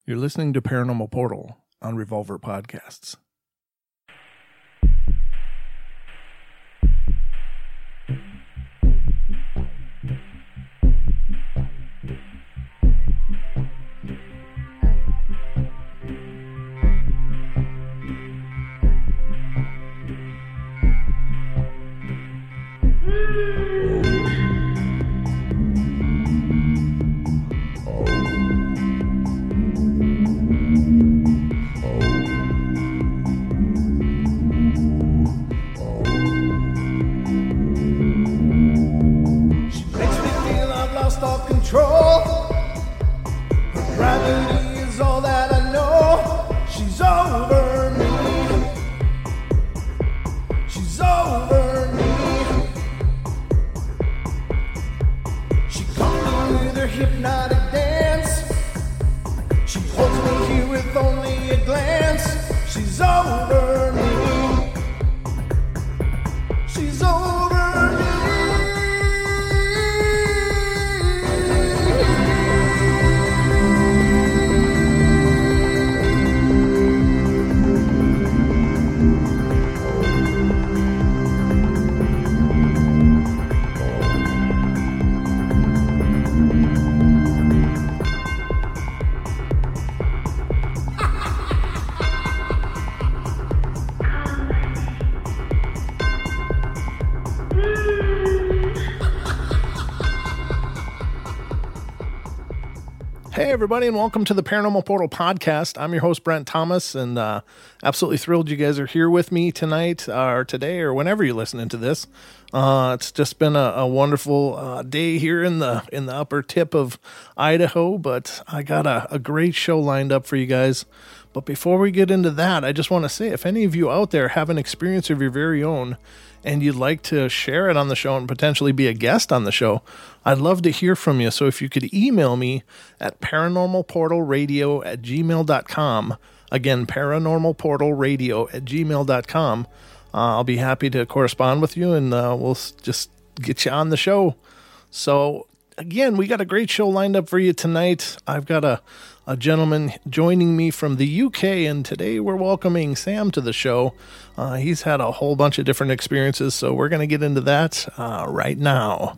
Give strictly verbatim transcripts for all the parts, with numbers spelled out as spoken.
You're listening to Paranormal Portal on Revolver Podcasts. Hey, everybody, and welcome to the Paranormal Portal Podcast. I'm your host, Brent Thomas, and uh, absolutely thrilled you guys are here with me tonight, uh, or today, or whenever you're listening to this. Uh, it's just been a, a wonderful uh, day here in the in the upper tip of Idaho, but I got a, a great show lined up for you guys. But before we get into that, I just want to say, if any of you out there have an experience of your very own, and you'd like to share it on the show and potentially be a guest on the show, I'd love to hear from you. So if you could email me at paranormalportalradio at gmail dot com. Again, paranormalportalradio at gmail dot com. Uh, I'll be happy to correspond with you, and uh, we'll just get you on the show. So again, we got a great show lined up for you tonight. I've got a, a gentleman joining me from the U K, and today we're welcoming Sam to the show. Uh, he's had a whole bunch of different experiences, so we're going to get into that uh, right now.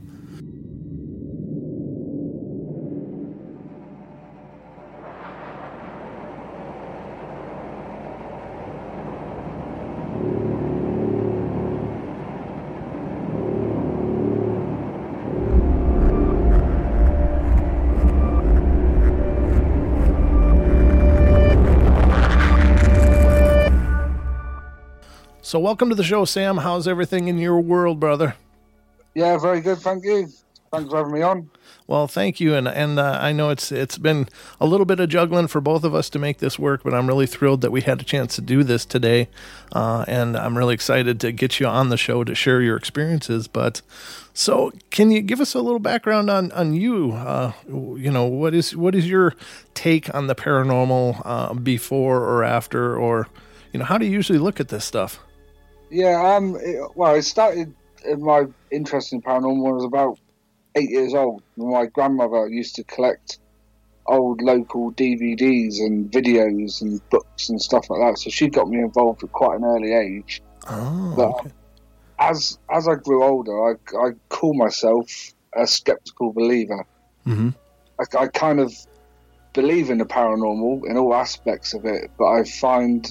So welcome to the show, Sam. How's everything in your world, brother? Yeah, very good. Thank you. Thanks for having me on. Well, thank you. And and uh, I know it's it's been a little bit of juggling for both of us to make this work, but I'm really thrilled that we had a chance to do this today. Uh, and I'm really excited to get you on the show to share your experiences. But so can you give us a little background on, on you? Uh, you know, what is what is your take on the paranormal uh, before or after, or, you know, how do you usually look at this stuff? Yeah, um, it, well, it started, my interest in paranormal when I was about eight years old. My grandmother used to collect old local D V Ds and videos and books and stuff like that, so she got me involved at quite an early age. Oh, but okay. as as I grew older, I, I call myself a skeptical believer. Mm-hmm. I, I kind of believe in the paranormal in all aspects of it, but I find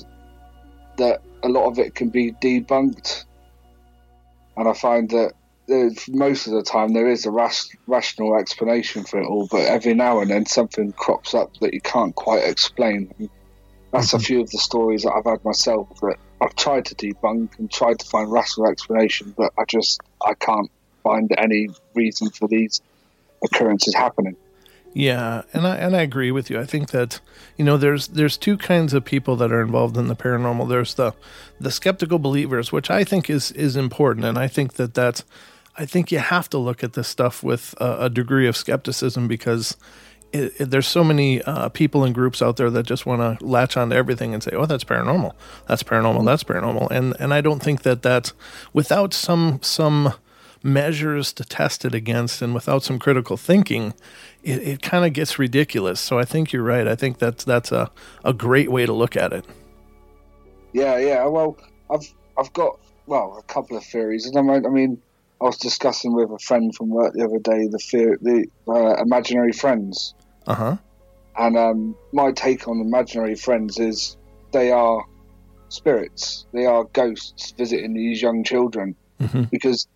that a lot of it can be debunked, and I find that most of the time there is a ras- rational explanation for it all, but every now and then something crops up that you can't quite explain. And that's mm-hmm. a few of the stories that I've had myself that I've tried to debunk and tried to find rational explanation, but I just I can't find any reason for these occurrences happening. Yeah, and I and I agree with you. I think that, you know, there's there's two kinds of people that are involved in the paranormal. There's the the skeptical believers, which I think is is important, and I think that that's I think you have to look at this stuff with a, a degree of skepticism, because it, it, there's so many uh, people and groups out there that just want to latch onto everything and say, "Oh, that's paranormal, that's paranormal, that's paranormal," and and I don't think that that's without some some measures to test it against, and without some critical thinking, it, it kind of gets ridiculous. So I think you're right. I think that's that's a, a great way to look at it. Yeah, yeah. Well, I've I've got well a couple of theories, and I mean, I mean I was discussing with a friend from work the other day the fear, the uh, imaginary friends. Uh huh. And um, my take on imaginary friends is they are spirits. They are ghosts visiting these young children. Mm-hmm. Because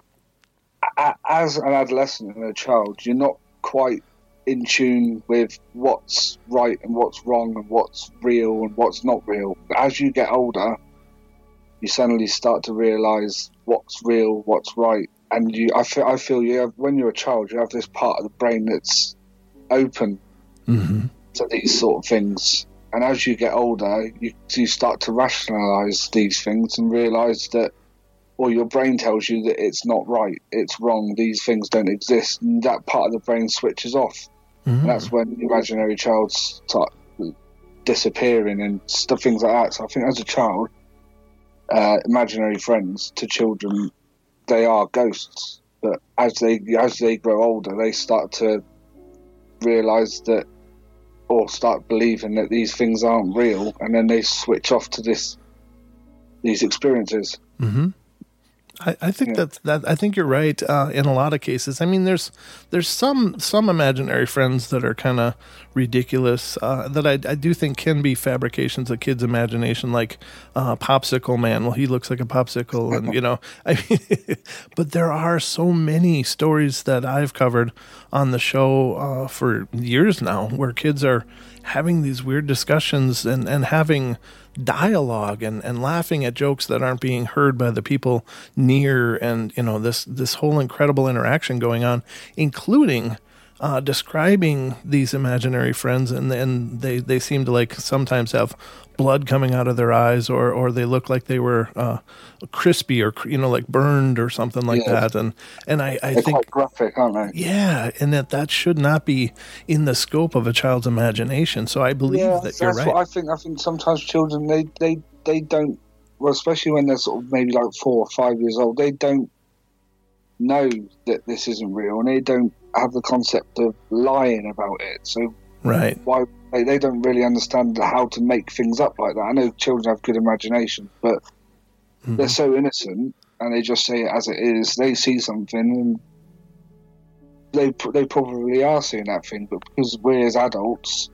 a- as an adolescent and a child, you're not quite in tune with what's right and what's wrong and what's real and what's not real. But as you get older, you suddenly start to realise what's real, what's right. And you, I feel, I feel you have, when you're a child, you have this part of the brain that's open. Mm-hmm. To these sort of things, and as you get older, you, you start to rationalise these things and realise that, or your brain tells you that it's not right, it's wrong, these things don't exist, and that part of the brain switches off. Mm-hmm. And that's when the imaginary child start disappearing and stuff, things like that. So I think as a child, uh, imaginary friends to children, they are ghosts. But as they as they grow older, they start to realise that, or start believing that these things aren't real, and then they switch off to this these experiences. Mm-hmm. I, I think Yeah. that that I think you're right uh, in a lot of cases. I mean, there's there's some some imaginary friends that are kind of ridiculous uh, that I, I do think can be fabrications of kids' imagination, like uh, Popsicle Man. Well, he looks like a popsicle, and you know, I mean, but there are so many stories that I've covered on the show uh, for years now, where kids are having these weird discussions and and having dialogue and, and laughing at jokes that aren't being heard by the people near, and you know, this this whole incredible interaction going on, including uh, describing these imaginary friends, and and they, they seem to like sometimes have blood coming out of their eyes, or or they look like they were uh, crispy, or you know, like burned or something like Yeah. that, and and I, I They're think quite graphic, aren't they? yeah, and that that should not be in the scope of a child's imagination. So I believe Yeah, that you're that's right. what I think. I think sometimes children they they they don't, well, especially when they're sort of maybe like four or five years old, they don't know that this isn't real, and they don't have the concept of lying about it. So Right. why they, they don't really understand how to make things up like that. I know children have good imagination, but Mhm. they're so innocent, and they just say it as it is. They see something, and they they probably are seeing that thing, but because we as adults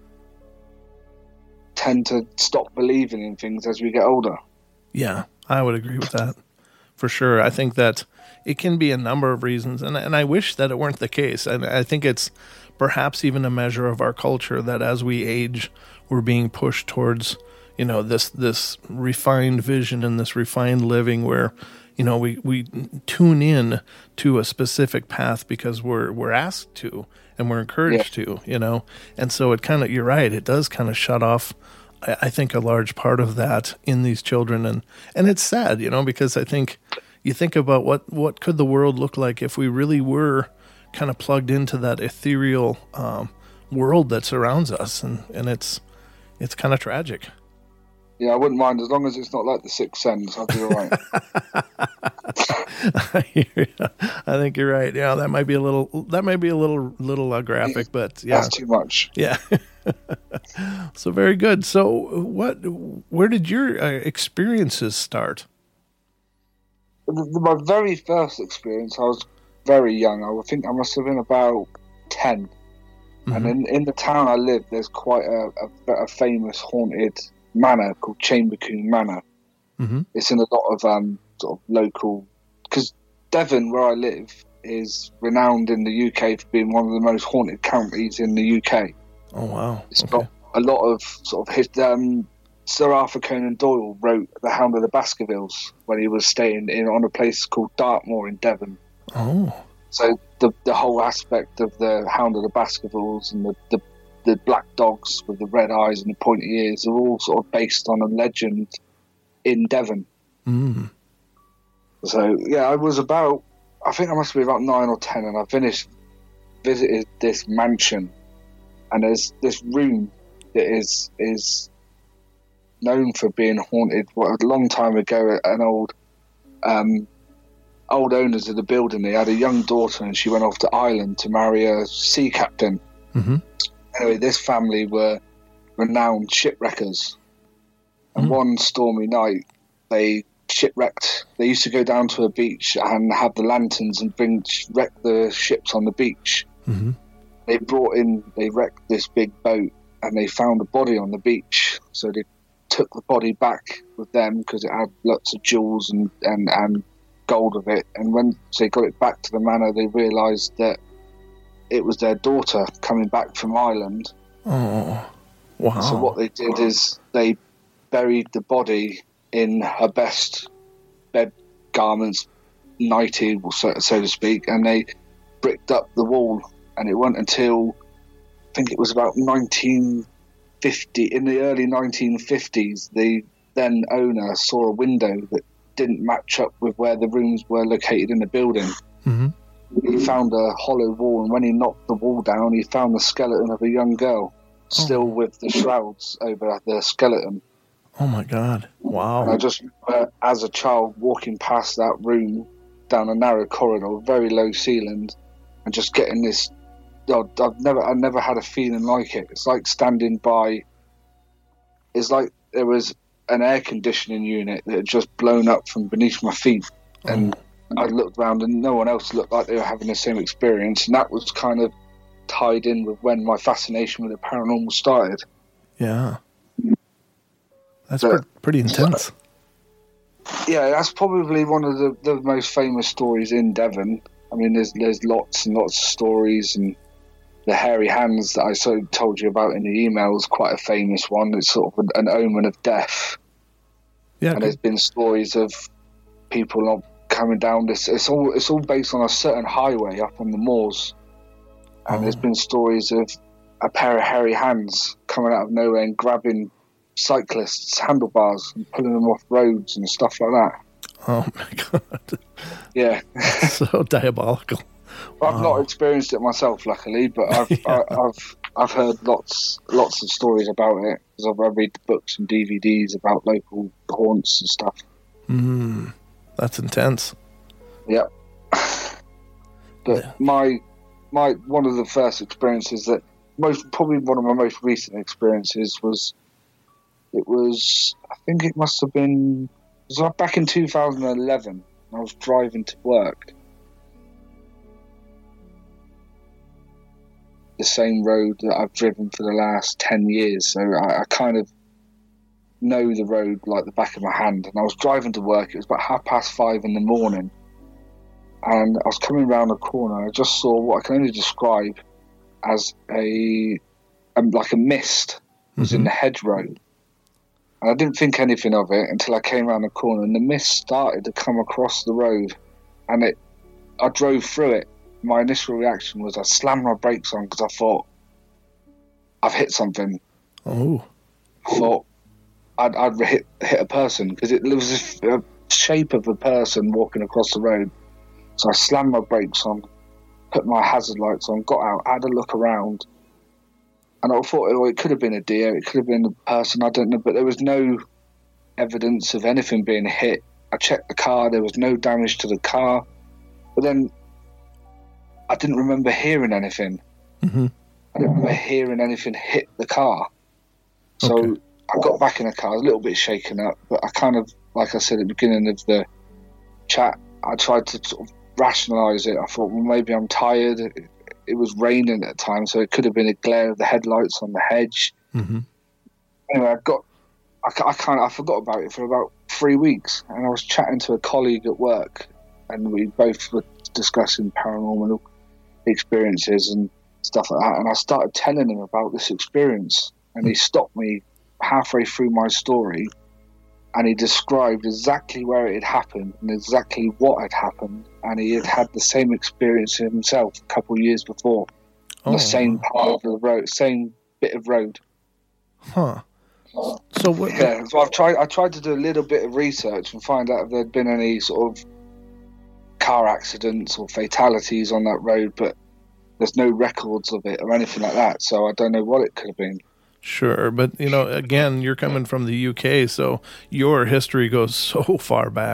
tend to stop believing in things as we get older. Yeah, I would agree with that for sure. I think that it can be a number of reasons, and and I wish that it weren't the case. And I think it's perhaps even a measure of our culture that as we age, we're being pushed towards, you know, this this refined vision and this refined living where, you know, we, we tune in to a specific path because we're we're asked to and we're encouraged Yeah. to, you know. And so it kind of, you're right, it does kind of shut off, I, I think, a large part of that in these children. And, and it's sad, you know, because I think you think about what, what could the world look like if we really were kind of plugged into that ethereal um, world that surrounds us. And, and it's it's kind of tragic. Yeah, I wouldn't mind as long as it's not like The Sixth Sense. I'll be all right. I hear you. I think you're right. Yeah, that might be a little. That might be a little little uh, graphic, but yeah, That's too much. yeah. So very good. So what? Where did your uh, experiences start? The, the, my very first experience, I was very young. I would think I must have been about ten. Mhm. And in, in the town I live, there's quite a, a, a famous haunted manor called Chambercoombe Manor. Mm-hmm. It's in a lot of um, sort of local, because Devon, where I live, is renowned in the U K for being one of the most haunted counties in the U K. Oh wow. It's Okay. got a lot of sort of his, um, Sir Arthur Conan Doyle wrote The Hound of the Baskervilles when he was staying in on a place called Dartmoor in Devon. Oh. So the the whole aspect of the Hound of the Baskervilles and the, the the black dogs with the red eyes and the pointy ears are all sort of based on a legend in Devon. Mm. So yeah, I was about, I think I must be about nine or ten, and I finished visited this mansion, and there's this room that is is known for being haunted. What a long time ago, an old um, old owners of the building. They had a young daughter, and she went off to Ireland to marry a sea captain. Mm-hmm. Anyway, this family were renowned shipwreckers. And mm-hmm. one stormy night, they shipwrecked. They used to go down to a beach and have the lanterns and bring wreck the ships on the beach. Mm-hmm. They brought in, they wrecked this big boat, and they found a body on the beach. So they took the body back with them because it had lots of jewels and, and, and gold of it. And when they got it back to the manor, they realised that it was their daughter coming back from Ireland. Oh, wow. So what they did is they buried the body in her best bed garments, nightie, so, so to speak, and they bricked up the wall. And it wasn't until, I think it was about nineteen fifty, in the early nineteen fifties, the then owner saw a window that didn't match up with where the rooms were located in the building. Mm-hmm. He found a hollow wall, and when he knocked the wall down, he found the skeleton of a young girl, still oh. with the shrouds over the skeleton. Oh my God! Wow! And I just remember, as a child, walking past that room down a narrow corridor, very low ceilings, and just getting this. Oh, I've never, I never had a feeling like it. It's like standing by. It's like there was an air conditioning unit that had just blown up from beneath my feet, oh. and I looked around, and no one else looked like they were having the same experience. And that was kind of tied in with when my fascination with the paranormal started. Yeah. That's but, pre- pretty intense. Yeah, that's probably one of the, the most famous stories in Devon. I mean, there's there's lots and lots of stories, and the hairy hands that I sort of told you about in the email is quite a famous one. It's sort of an, an omen of death. Yeah, and there's been stories of people not coming down this. It's all it's all based on a certain highway up on the moors, and oh. there's been stories of a pair of hairy hands coming out of nowhere and grabbing cyclists' handlebars and pulling them off roads and stuff like that. Oh my God! Yeah, so diabolical. I've wow. not experienced it myself, luckily, but I've yeah. I, I've I've heard lots lots of stories about it because I've read the books and D V Ds about local haunts and stuff. Hmm, that's intense. Yep. But yeah. my my one of the first experiences that most probably one of my most recent experiences was. It was, I think it must have been, it was like back in two thousand eleven. I was driving to work. The same road that I've driven for the last ten years. So I, I kind of know the road like the back of my hand. And I was driving to work. It was about half past five in the morning. And I was coming around a corner. I just saw what I can only describe as a, a like a mist was mm-hmm. in the hedgerow. And I didn't think anything of it until I came around the corner, and the mist started to come across the road, and it. I drove through it. My initial reaction was I slammed my brakes on because I thought I've hit something. Oh, I thought I'd, I'd hit hit a person because it was a shape of a person walking across the road. So I slammed my brakes on, put my hazard lights on, got out, had a look around. And I thought, oh, it could have been a deer, it could have been a person, I don't know. But there was no evidence of anything being hit. I checked the car, there was no damage to the car. But then I didn't remember hearing anything. Mm-hmm. I didn't remember hearing anything hit the car. So okay. I got back in the car, I was a little bit shaken up. But I kind of, like I said at the beginning of the chat, I tried to sort of rationalise it. I thought, well, maybe I'm tired. It, it was raining at the time, so it could have been a glare of the headlights on the hedge. Mm-hmm. Anyway, I got, I, I kind of, I forgot about it for about three weeks, and I was chatting to a colleague at work, and we both were discussing paranormal experiences and stuff like that. And I started telling him about this experience, and he stopped me halfway through my story, and he described exactly where it had happened and exactly what had happened, and he had had the same experience himself a couple of years before, on oh. the same part of the road, same bit of road. Huh. So what? Yeah. So I've tried. I tried to do a little bit of research and find out if there'd been any sort of car accidents or fatalities on that road, but there's no records of it or anything like that. So I don't know what it could have been. Sure, but, you know, again, you're coming from the U K, so your history goes so far back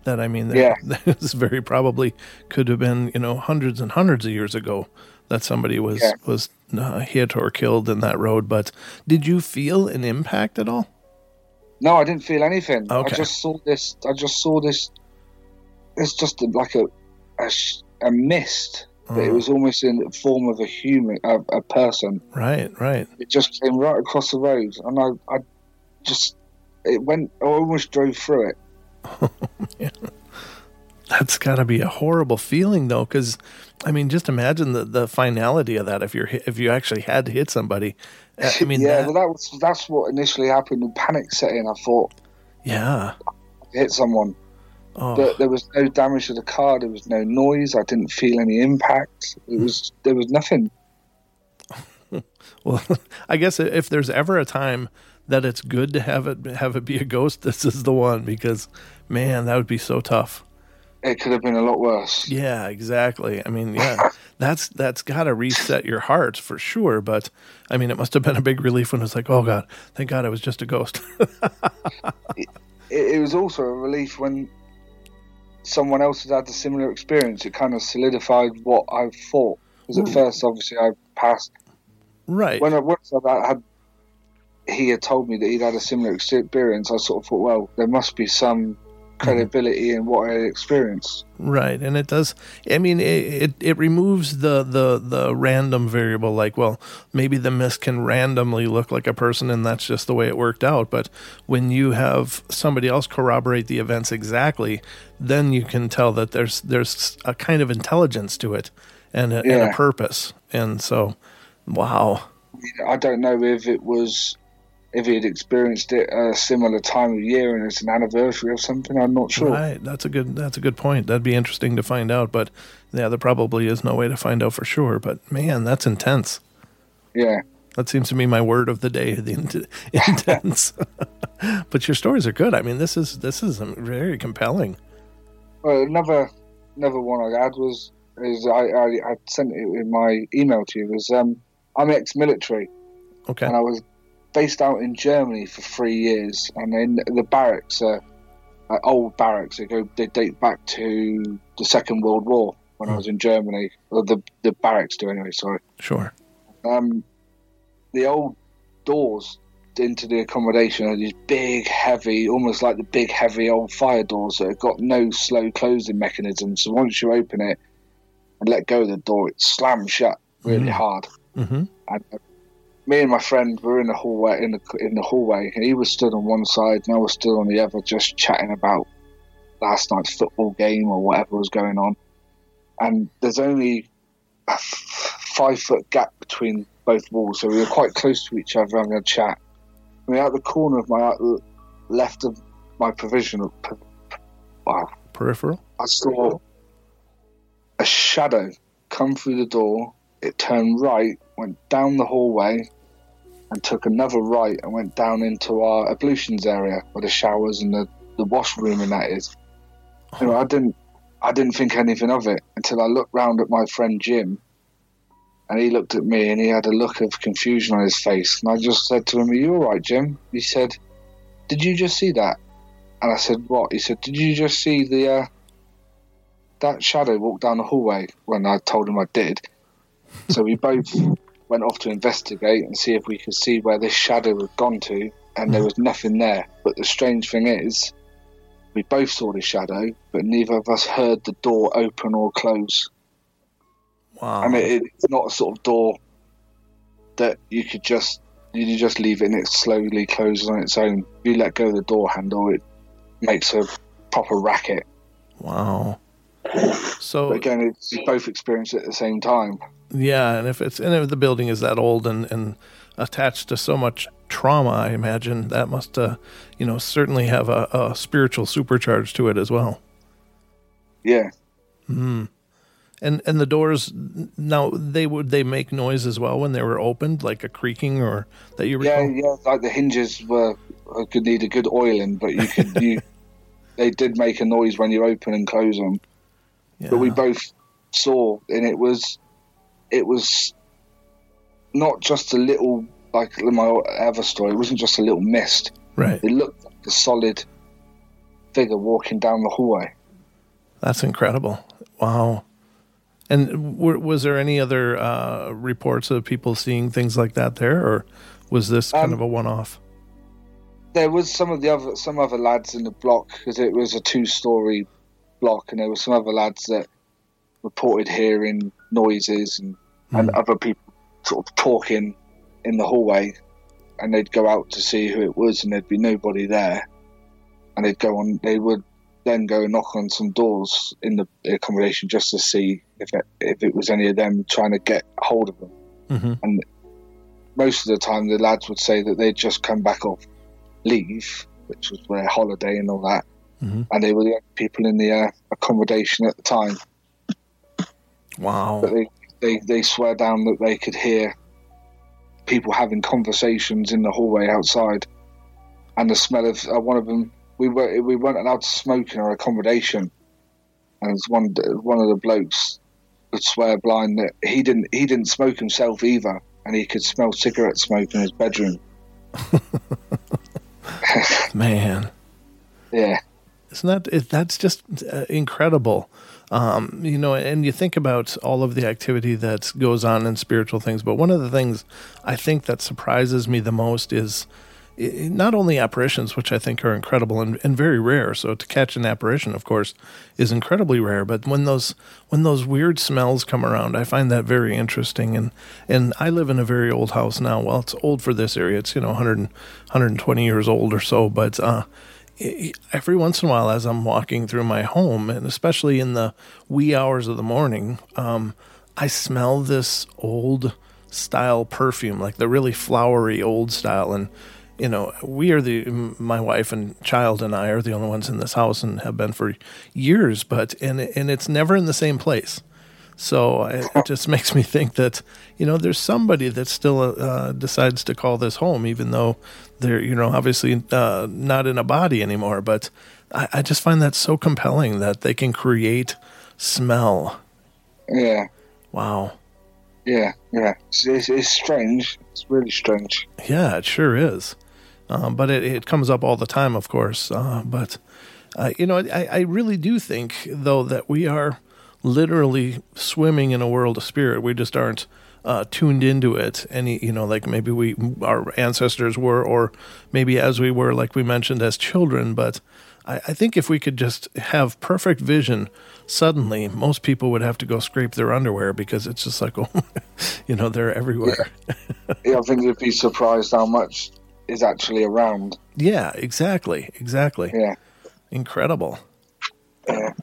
That, I mean, Yeah. that this very probably could have been, you know, hundreds and hundreds of years ago that somebody was, Yeah. was uh, hit or killed in that road. But did you feel an impact at all? No, I didn't feel anything. Okay. I just saw this, I just saw this, it's just like a, a, sh- a mist, but it Oh. was almost in the form of a human, a, a person. Right, right. It just came right across the road, and I, I just, it went, I almost drove through it. Yeah. That's got to be a horrible feeling, though, because, I mean, just imagine the, the finality of that if you're hit, if you actually had to hit somebody. I mean, yeah, that, well, that was that's what initially happened. When panic set in, I thought, yeah. I hit someone, Oh, but there was no damage to the car. There was no noise. I didn't feel any impact. It was there was nothing. well, I guess if there's ever a time that it's good to have it have it be a ghost, this is the one, because, man, that would be so tough. It could have been a lot worse. Yeah, exactly. I mean, yeah, that's that's got to reset your heart for sure. But I mean, it must have been a big relief when it's like, oh God, thank God it was just a ghost. it, it was also a relief when someone else had had a similar experience. It kind of solidified what I thought. Because at Ooh. first, obviously, I passed. Right. When I once I had, he had told me that he'd had a similar experience, I sort of thought, well, there must be some credibility in what I experienced. Right, and it does. I mean, it, it it removes the the the random variable. Like, well, maybe the mist can randomly look like a person, and that's just the way it worked out. But when you have somebody else corroborate the events exactly, then you can tell that there's there's a kind of intelligence to it, and a, Yeah. and a purpose. And so, wow. I don't know if it was if he had experienced it at a similar time of year and it's an anniversary of something. I'm not sure. Right, that's a good that's a good point. That'd be interesting to find out. But yeah, there probably is no way to find out for sure. But man, that's intense. Yeah. That seems to be my word of the day, the int- intense. But your stories are good. I mean, this is this is very compelling. Well, another another one I had was is I, I, I sent it in my email to you was um I'm ex-military Okay. and I was based out in Germany for three years, and in the barracks are uh, old barracks. They go they date back to the Second World War when I was in Germany. Or the the barracks do anyway. Sorry. Sure. Um, the old doors into the accommodation are these big, heavy, almost like the big, heavy old fire doors that have got no slow closing mechanism. So once you open it and let go of the door, it slams shut really Mhm. hard. Mm-hmm. And uh, me and my friend were in the hallway, in the in the hallway, and he was stood on one side, and I was stood on the other, just chatting about last night's football game or whatever was going on. And there's only a f- five foot gap between both walls, so we were quite close to each other having a chat. I mean, out the corner of my uh, left of my provisional, wow, Peripheral. I saw a shadow come through the door. It turned right, went down the hallway, and took another right and went down into our ablutions area where the showers and the, the washroom and that is. You know, I didn't I didn't think anything of it until I looked round at my friend Jim, and he looked at me and he had a look of confusion on his face. And I just said to him, "Are you all right, Jim?" He said, "Did you just see that?" And I said, "What?" He said, "Did you just see the uh, that shadow walk down the hallway?" When I told him I did. So we both went off to investigate and see if we could see where this shadow had gone to, and there was nothing there. But the strange thing is, we both saw the shadow, but neither of us heard the door open or close. Wow. I mean, it's not a sort of door that you could just you just leave it and it slowly closes on its own. If you let go of the door handle, it makes a proper racket. Wow. So But again, it's, you both experience it at the same time. yeah, and if it's and if the building is that old and, and attached to so much trauma, I imagine that must, uh, you know, certainly have a, a spiritual supercharge to it as well. Yeah. Mm. And and the doors now they would they make noise as well when they were opened, like a creaking or that you Yeah, recall? yeah, like the hinges were uh, could need a good oiling, but you could you they did make a noise when you open and close them. Yeah. But we both saw, and it was it was not just a little like my other story. It wasn't just a little mist. Right. It looked like a solid figure walking down the hallway. That's incredible. Wow. And w- was there any other uh, reports of people seeing things like that there, or was this kind Um, of a one-off? There was some of the other some other lads in the block, because it was a two-story block, and there were some other lads that reported hearing noises and, mm. and other people sort of talking in the hallway, and they'd go out to see who it was, and there'd be nobody there, and they'd go on. They would then go and knock on some doors in the accommodation just to see if it, if it was any of them trying to get hold of them. Mm-hmm. And most of the time, the lads would say that they'd just come back off leave, which was their holiday and all that, mm-hmm. and they were the only people in the uh, accommodation at the time. Wow. But they, they, they swear down that they could hear people having conversations in the hallway outside, and the smell of uh, one of them. We were we weren't allowed to smoke in our accommodation, and one one of the blokes would swear blind that he didn't he didn't smoke himself either, and he could smell cigarette smoke in his bedroom. Man, yeah, isn't that it, that's just uh, incredible. Um, you know, and you think about all of the activity that goes on in spiritual things, but one of the things I think that surprises me the most is it, not only apparitions, which I think are incredible and, and very rare. So to catch an apparition, of course, is incredibly rare. But when those when those weird smells come around, I find that very interesting. And and I live in a very old house now. Well, it's old for this area. It's, you know, one hundred, one hundred twenty years old or so. But uh, every once in a while, as I'm walking through my home, and especially in the wee hours of the morning, um, I smell this old style perfume, like the really flowery old style. And, you know, we are the, my wife and child and I are the only ones in this house and have been for years, but, and, and it's never in the same place. So it, it just makes me think that, you know, there's somebody that still uh, decides to call this home, even though they're, you know, obviously uh, not in a body anymore. But I, I just find that so compelling that they can create smell. Yeah. Wow. Yeah, yeah. It's, it's, it's strange. It's really strange. Yeah, it sure is. Um, but it, it comes up all the time, of course. Uh, but, uh, you know, I, I really do think, though, that we are literally swimming in a world of spirit. We just aren't uh, tuned into it. Any, you know, like maybe we, our ancestors were, or maybe as we were, like we mentioned, as children. But I, I think if we could just have perfect vision, suddenly most people would have to go scrape their underwear, because it's just like, oh, you know, they're everywhere. Yeah. Yeah, I think you'd be surprised how much is actually around. Yeah, exactly. Exactly. Yeah. Incredible. Yeah.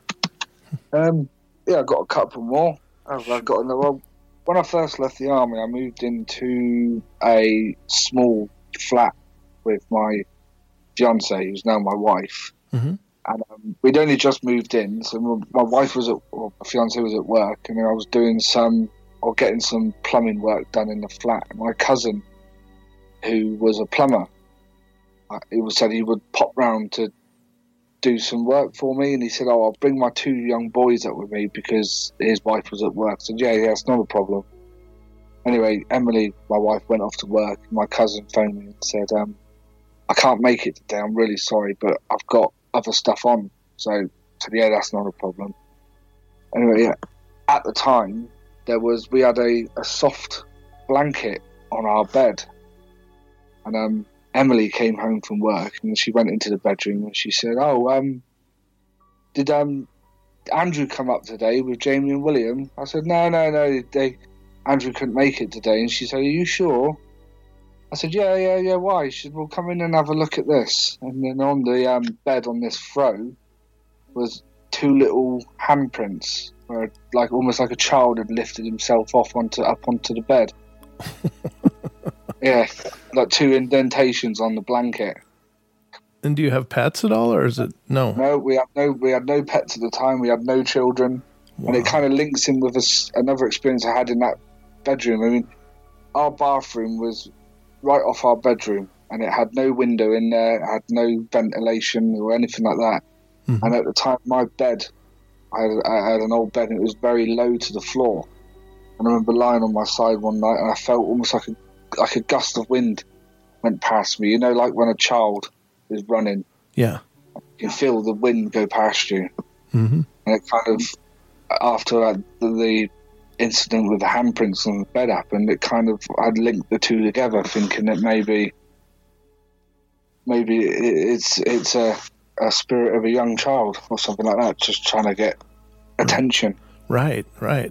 Um, Yeah, I've got a couple more. I've, I've got another. Well, when I first left the army, I moved into a small flat with my fiance, who's now my wife. Mm-hmm. And um, we'd only just moved in, so my, my wife was at, or my fiance was at work, and then I was doing some, or getting some plumbing work done in the flat. And my cousin, who was a plumber, uh, he was said he would pop round to do some work for me, and he said, oh, I'll bring my two young boys up with me because his wife was at work. I said, yeah, yeah, it's not a problem. Anyway, Emily, my wife, went off to work. My cousin phoned me and said, um, I can't make it today, I'm really sorry, but I've got other stuff on. So I said, yeah, that's not a problem. Anyway, yeah, at the time, there was, we had a, a soft blanket on our bed, and um Emily came home from work, and she went into the bedroom and she said, oh, um, did um, Andrew come up today with Jamie and William? I said, no, no, no, they, Andrew couldn't make it today. And she said, are you sure? I said, yeah, yeah, yeah, why? She said, well, come in and have a look at this. And then on the um, bed on this throw was two little handprints, where like almost like a child had lifted himself off onto up onto the bed. Yeah, like two indentations on the blanket. And do you have pets at all, or is it no? No, we had no we had no pets at the time. We had no children, wow. And it kind of links in with us, another experience I had in that bedroom. I mean, our bathroom was right off our bedroom, and it had no window in there, it had no ventilation or anything like that. Mm-hmm. And at the time, my bed, I had, I had an old bed, and it was very low to the floor. And I remember lying on my side one night, and I felt almost like a like a gust of wind went past me. You know, like when a child is running. Yeah. You can feel the wind go past you. Mm-hmm. And it kind of, after uh, the, the incident with the handprints on the bed happened, it kind of, I'd linked the two together, thinking that maybe, maybe it's it's a, a spirit of a young child or something like that, just trying to get attention. Right, right.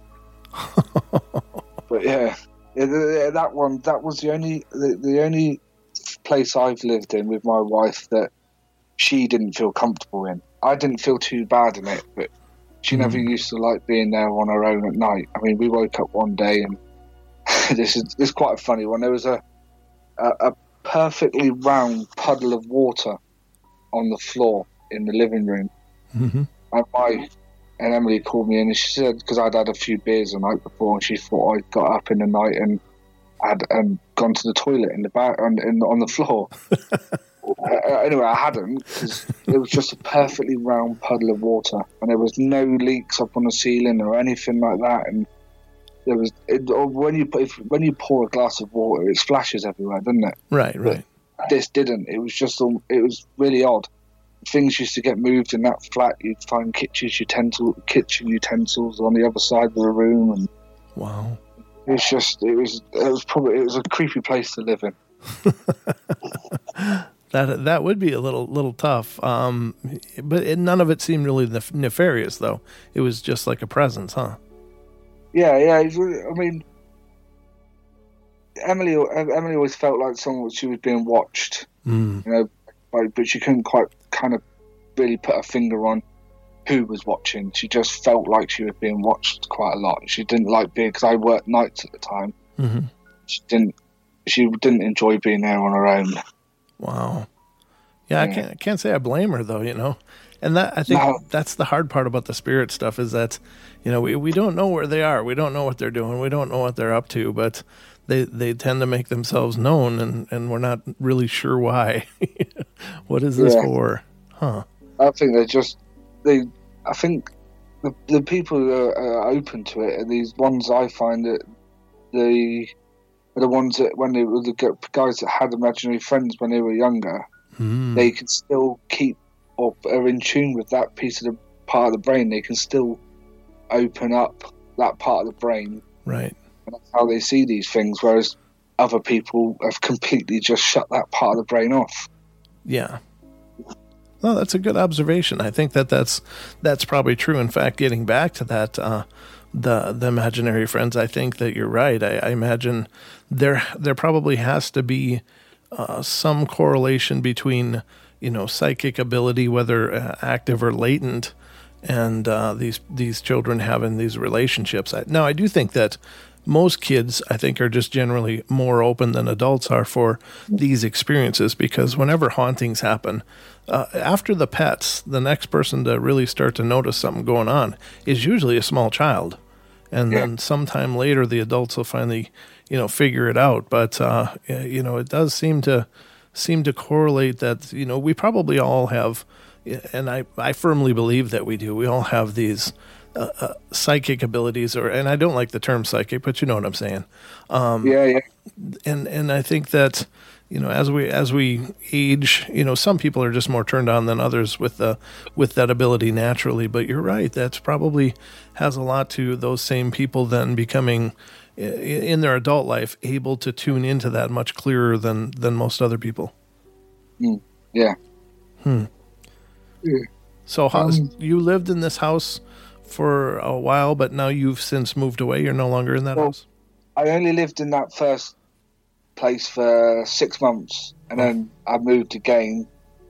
But yeah, yeah, that one, that was the only, the, the only place I've lived in with my wife that she didn't feel comfortable in. I didn't feel too bad in it, but she mm. never used to like being there on her own at night. I mean, we woke up one day and this is this is quite a funny one. There was a, a a perfectly round puddle of water on the floor in the living room, mm-hmm. and my and Emily called me in and she said, because I'd had a few beers the night before, and she thought I got up in the night and had and gone to the toilet in the back on in, on the floor. uh, anyway, I hadn't, because it was just a perfectly round puddle of water, and there was no leaks up on the ceiling or anything like that. And there was it, or when you if, when you pour a glass of water, it splashes everywhere, doesn't it? Right, right. But this didn't. It was just it was really odd. Things used to get moved in that flat. You'd find kitchen utensils, kitchen utensils on the other side of the room, and wow, it's just it was it was probably it was a creepy place to live in. that that would be a little little tough, um, but it, none of it seemed really nef- nefarious, though. It was just like a presence, huh? Yeah, yeah. It was, I mean, Emily Emily always felt like someone she was being watched, mm. you know, but, but she couldn't quite kind of really put a finger on who was watching. She just felt like she was being watched quite a lot. She didn't like being, because I worked nights at the time. Mm-hmm. She didn't. She didn't enjoy being there on her own. Wow. Yeah, yeah. I can't. I can't say I blame her, though. You know, and that I think no. that's the hard part about the spirit stuff is that, you know, we we don't know where they are. We don't know what they're doing. We don't know what they're up to, but they they tend to make themselves known, and, and we're not really sure why. What is this yeah. for? Huh? I think they're just they. I think the the people who are, are open to it are these ones. I find that the are the ones that when they were the guys that had imaginary friends when they were younger, mm. they can still keep or are in tune with that piece of the part of the brain. They can still open up that part of the brain, right? And that's how they see these things. Whereas other people have completely just shut that part of the brain off. Yeah. Well, that's a good observation. I think that that's that's probably true. In fact, getting back to that, uh, the the imaginary friends, I think that you're right. I, I imagine there there probably has to be uh, some correlation between, you know, psychic ability, whether uh, active or latent, and uh, these these children having these relationships. I, now, I do think that most kids, I think, are just generally more open than adults are for these experiences, because whenever hauntings happen, uh, after the pets, the next person to really start to notice something going on is usually a small child. And yeah. then sometime later, the adults will finally, you know, figure it out. But, uh, you know, it does seem to seem to correlate that, you know, we probably all have, and I, I firmly believe that we do, we all have these Uh, uh, psychic abilities, or and I don't like the term psychic, but you know what I'm saying. Um, yeah, yeah. And and I think that, you know, as we as we age, you know, some people are just more turned on than others with the with that ability naturally. But you're right, that's probably has a lot to those same people then becoming in their adult life able to tune into that much clearer than than most other people. Mm, yeah. Hmm. Yeah. So how, um, you lived in this house for a while, but now you've since moved away. You're no longer in that well, house. I only lived in that first place for six months, and oh. then I moved again.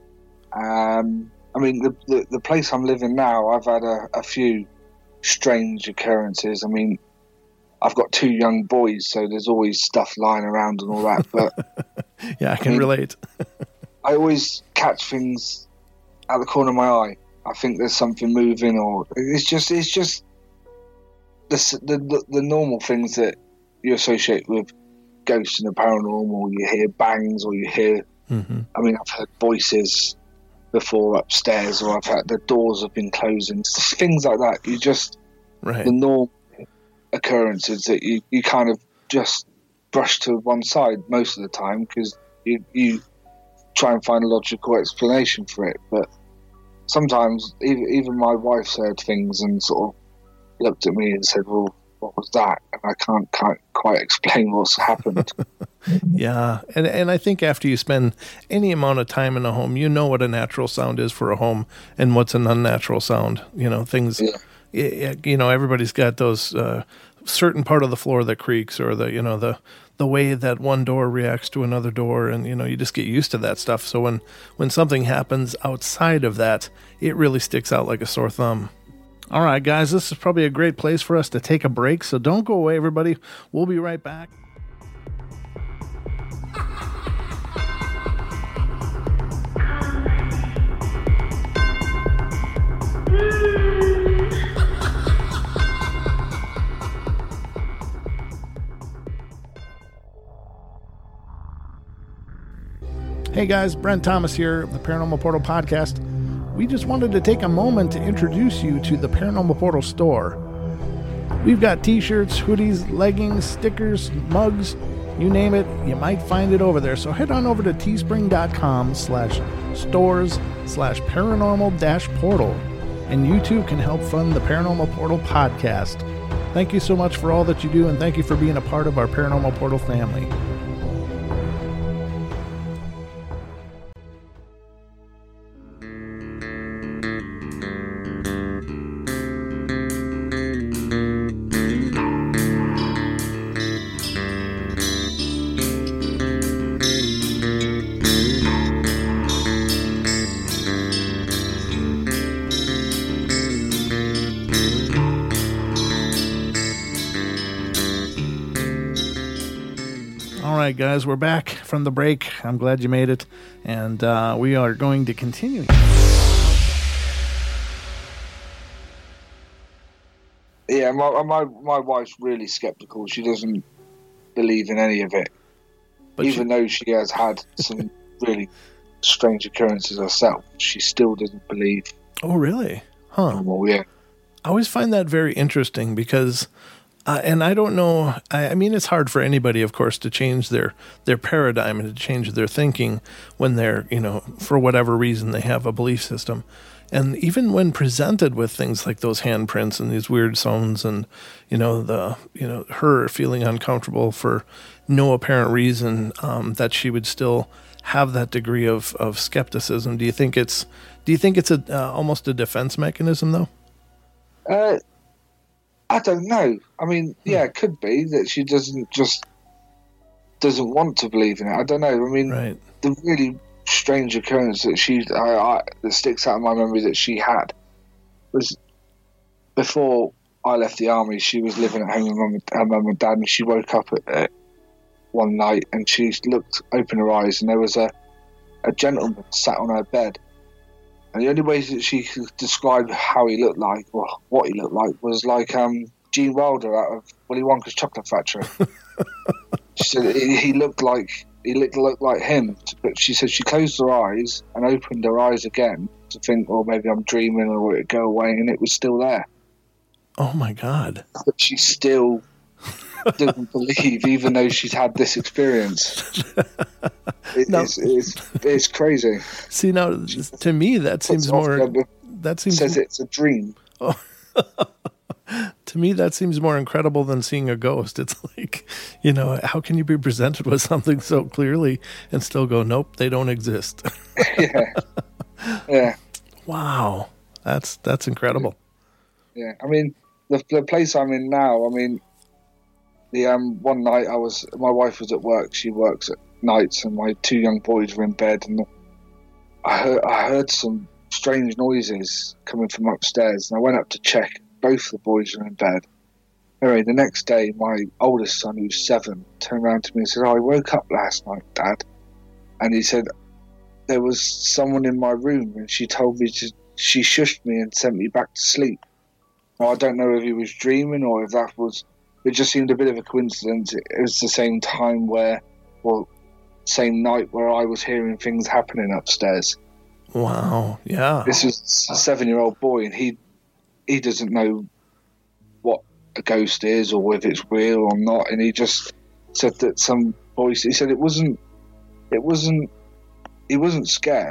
Um, I mean, the, the the place I'm living now, I've had a, a few strange occurrences. I mean, I've got two young boys, so there's always stuff lying around and all that. But yeah, I can I mean, relate. I always catch things out the corner of my eye. I think there's something moving, or it's just it's just the the the normal things that you associate with ghosts and the paranormal. You hear bangs, or you hear. Mm-hmm. I mean, I've heard voices before upstairs, or I've had the doors have been closing. Things like that. You just right. the normal occurrences that you, you kind of just brush to one side most of the time because you you try and find a logical explanation for it, but sometimes even, even my wife's heard things and sort of looked at me and said, well, what was that? And I can't, can't quite explain what's happened. Yeah. And and I think after you spend any amount of time in a home, you know what a natural sound is for a home and what's an unnatural sound. You know, things, yeah. you know, everybody's got those uh, certain part of the floor that creaks, or the, you know, the, the way that one door reacts to another door. And, you know, you just get used to that stuff. So when, when something happens outside of that, it really sticks out like a sore thumb. All right, guys, this is probably a great place for us to take a break. So don't go away, everybody. We'll be right back. Hey guys, Brent Thomas here of the Paranormal Portal Podcast. We just wanted to take a moment to introduce you to the Paranormal Portal store. We've got t-shirts, hoodies, leggings, stickers, mugs, you name it, you might find it over there. So head on over to teespring.com slash stores slash paranormal dash portal, and you too can help fund the Paranormal Portal Podcast. Thank you so much for all that you do, and thank you for being a part of our Paranormal Portal family. All right, guys, we're back from the break. I'm glad you made it, and uh, we are going to continue. Yeah, my my my wife's really skeptical. She doesn't believe in any of it, but even she... though she has had some really strange occurrences herself. She still doesn't believe. Oh, really? Huh? Well, yeah. I always find that very interesting because. Uh, and I don't know, I, I mean, it's hard for anybody, of course, to change their, their paradigm and to change their thinking when they're, you know, for whatever reason they have a belief system. And even when presented with things like those handprints and these weird sounds and, you know, the, you know, her feeling uncomfortable for no apparent reason, um, that she would still have that degree of, of skepticism. Do you think it's, do you think it's a, uh, almost a defense mechanism though? Uh, I don't know. I mean, yeah, it could be that she doesn't just doesn't want to believe in it. I don't know. I mean, right. The really strange occurrence that she I, I, that sticks out in my memory that she had was before I left the army. She was living at home with mum, her mum and dad, and she woke up at, at one night and she looked, opened her eyes, and there was a a gentleman sat on her bed. And the only way that she could describe how he looked like, or what he looked like, was like um, Gene Wilder out of Willy Wonka's Chocolate Factory. She said he, he looked like he looked, looked like him, but she said she closed her eyes and opened her eyes again to think, oh, maybe I'm dreaming, or will it go away? And it was still there. Oh my God! But she still didn't believe, even though she's had this experience. It, no. it's, it's, it's crazy. See, now to me that seems more. That seems says it's a dream. Oh. To me, that seems more incredible than seeing a ghost. It's like, you know, how can you be presented with something so clearly and still go, nope, they don't exist? Yeah, yeah. Wow, that's that's incredible. Yeah, I mean, the the place I'm in now. I mean, the um one night I was, my wife was at work. She works at nights, and my two young boys were in bed, and I heard I heard some strange noises coming from upstairs, and I went up to check. Both the boys were in bed. Anyway, the next day, my oldest son, who's seven, turned around to me and said, oh, I woke up last night, Dad. And he said, there was someone in my room, and she told me to, she shushed me and sent me back to sleep. Now, I don't know if he was dreaming or if that was, it just seemed a bit of a coincidence. It was the same time where, well, same night where I was hearing things happening upstairs. Wow, yeah. This was a seven-year-old boy, and he he doesn't know what a ghost is or if it's real or not, and he just said that some voice, he said it wasn't, it wasn't, he wasn't scared,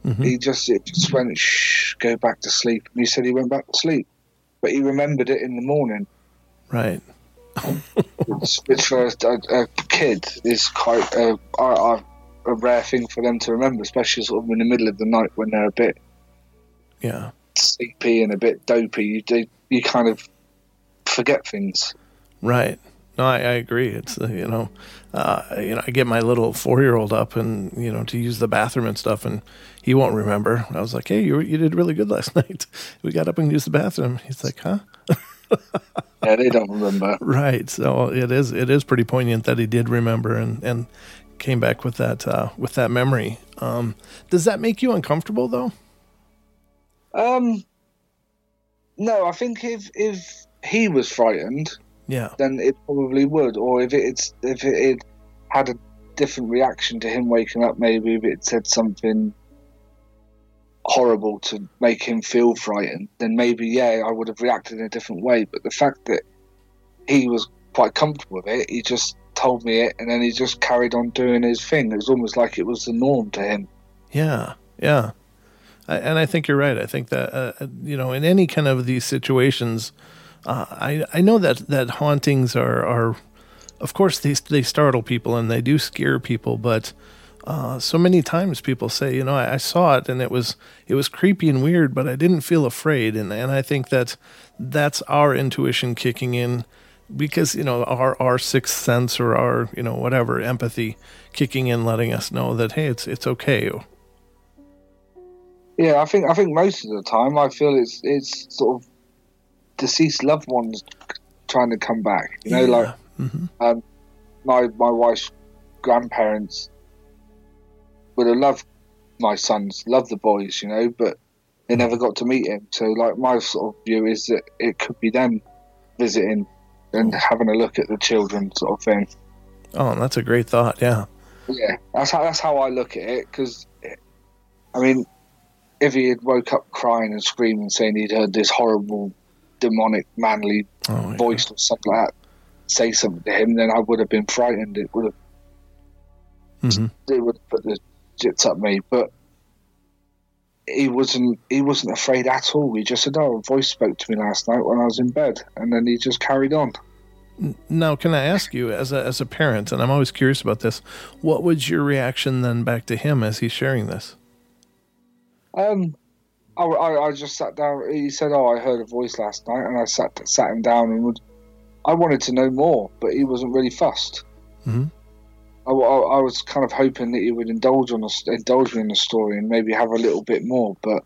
Mm-hmm. He just it just went, shh, go back to sleep. And he said he went back to sleep, but he remembered it in the morning. Right. which, which for a, a, a kid is quite a, a, a rare thing for them to remember, especially sort of in the middle of the night when they're a bit yeah sleepy and a bit dopey. You do, you kind of forget things. Right. No, I, I agree. It's uh, you know, uh, you know, I get my little four-year-old up and you know to use the bathroom and stuff, and he won't remember. I was like, "Hey, you you did really good last night. We got up and used the bathroom." He's like, "Huh?" Yeah, they don't remember. Right. So it is it is pretty poignant that he did remember and, and came back with that uh, with that memory. Um, does that make you uncomfortable though? Um, no, I think if if he was frightened. Yeah. Then it probably would, or if it's if it, it had a different reaction to him waking up, maybe if it said something horrible to make him feel frightened, then maybe yeah, I would have reacted in a different way. But the fact that he was quite comfortable with it, he just told me it, and then he just carried on doing his thing. It was almost like it was the norm to him. Yeah, yeah, I, and I think you're right. I think that uh, you know, in any kind of these situations. Uh, I I know that, that hauntings are, are, of course, they they startle people and they do scare people, but uh, so many times people say, you know, I, I saw it and it was it was creepy and weird, but I didn't feel afraid, and, and I think that that's our intuition kicking in, because you know our our sixth sense or our you know whatever empathy kicking in, letting us know that hey, it's it's okay. Yeah, I think I think most of the time I feel it's it's sort of deceased loved ones trying to come back, you know, yeah. like mm-hmm. um, my my wife's grandparents would have loved my sons, loved the boys, you know, but they never got to meet him. So, like, my sort of view is that it could be them visiting and having a look at the children, sort of thing. Oh, that's a great thought. Yeah, yeah, that's how that's how I look at it. Because, I mean, if he had woke up crying and screaming, saying he'd heard this horrible demonic manly oh, voice yeah. or something like that say something to him, then I would have been frightened. It would have mm-hmm. it would have put the jits up me. But he wasn't he wasn't afraid at all. He just said, "Oh, a voice spoke to me last night when I was in bed," and then he just carried on. Now, can I ask you, as a as a parent, and I'm always curious about this, what was your reaction then back to him as he's sharing this? Um I, I, I just sat down. He said, "Oh, I heard a voice last night," and I sat sat him down and would. I wanted to know more, but he wasn't really fussed. Mm-hmm. I, I, I was kind of hoping that he would indulge on the, indulge me in the story and maybe have a little bit more, but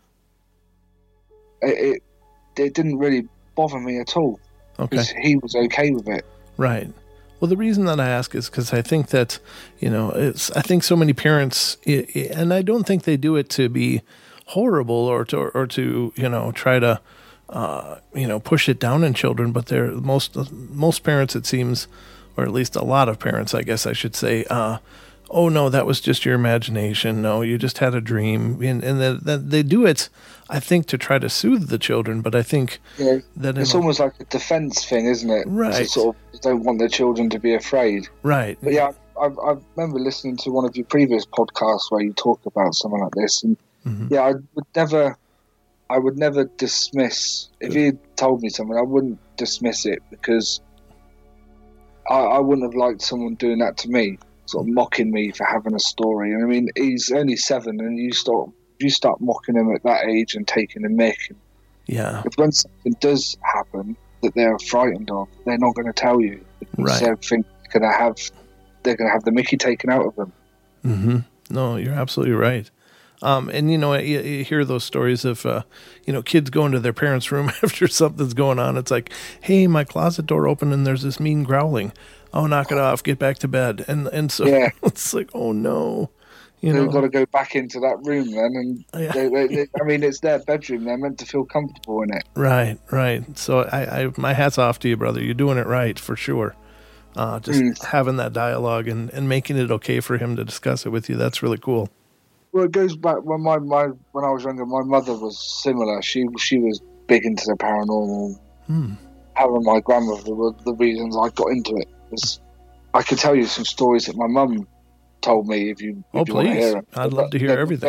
it it, it didn't really bother me at all. Okay, he was okay with it. Right. Well, the reason that I ask is because I think that you know, it's. I think so many parents, and I don't think they do it to be horrible or to or to you know try to uh, you know push it down in children, but they're most most parents, it seems, or at least a lot of parents, I guess I should say, uh, oh no, that was just your imagination. No, you just had a dream, and and that the, they do it, I think, to try to soothe the children. But I think yeah, that it's a, almost like a defense thing, isn't it? Right. To sort of don't want their children to be afraid. Right. But yeah, I, I remember listening to one of your previous podcasts where you talk about something like this, and. Mm-hmm. Yeah, I would never, I would never dismiss. If he had told me something, I wouldn't dismiss it because I, I wouldn't have liked someone doing that to me, sort of mocking me for having a story. And I mean, he's only seven, and you start you start mocking him at that age and taking a mick. And yeah, if when something does happen that they're frightened of, they're not going to tell you because right. they think they're going to have they're going to have the Mickey taken out of them. Mm-hmm. No, you're absolutely right. Um, and, you know, you, you hear those stories of, uh, you know, kids going to their parents' room after something's going on. It's like, hey, my closet door opened and there's this mean growling. Oh, knock it off. Get back to bed. And and so yeah. It's like, oh, no. You They've know? got to go back into that room then. And yeah. they, they, they, I mean, it's their bedroom. They're meant to feel comfortable in it. Right, right. So I, I my hat's off to you, brother. You're doing it right for sure. Uh, just mm. having that dialogue and, and making it okay for him to discuss it with you. That's really cool. Well, it goes back when my, my when I was younger. My mother was similar. She she was big into the paranormal. Hmm. Having my grandmother were the reasons I got into it. Was I could tell you some stories that my mum told me if you. If oh, you please! Want to hear them. I'd love to hear they're, everything. They're,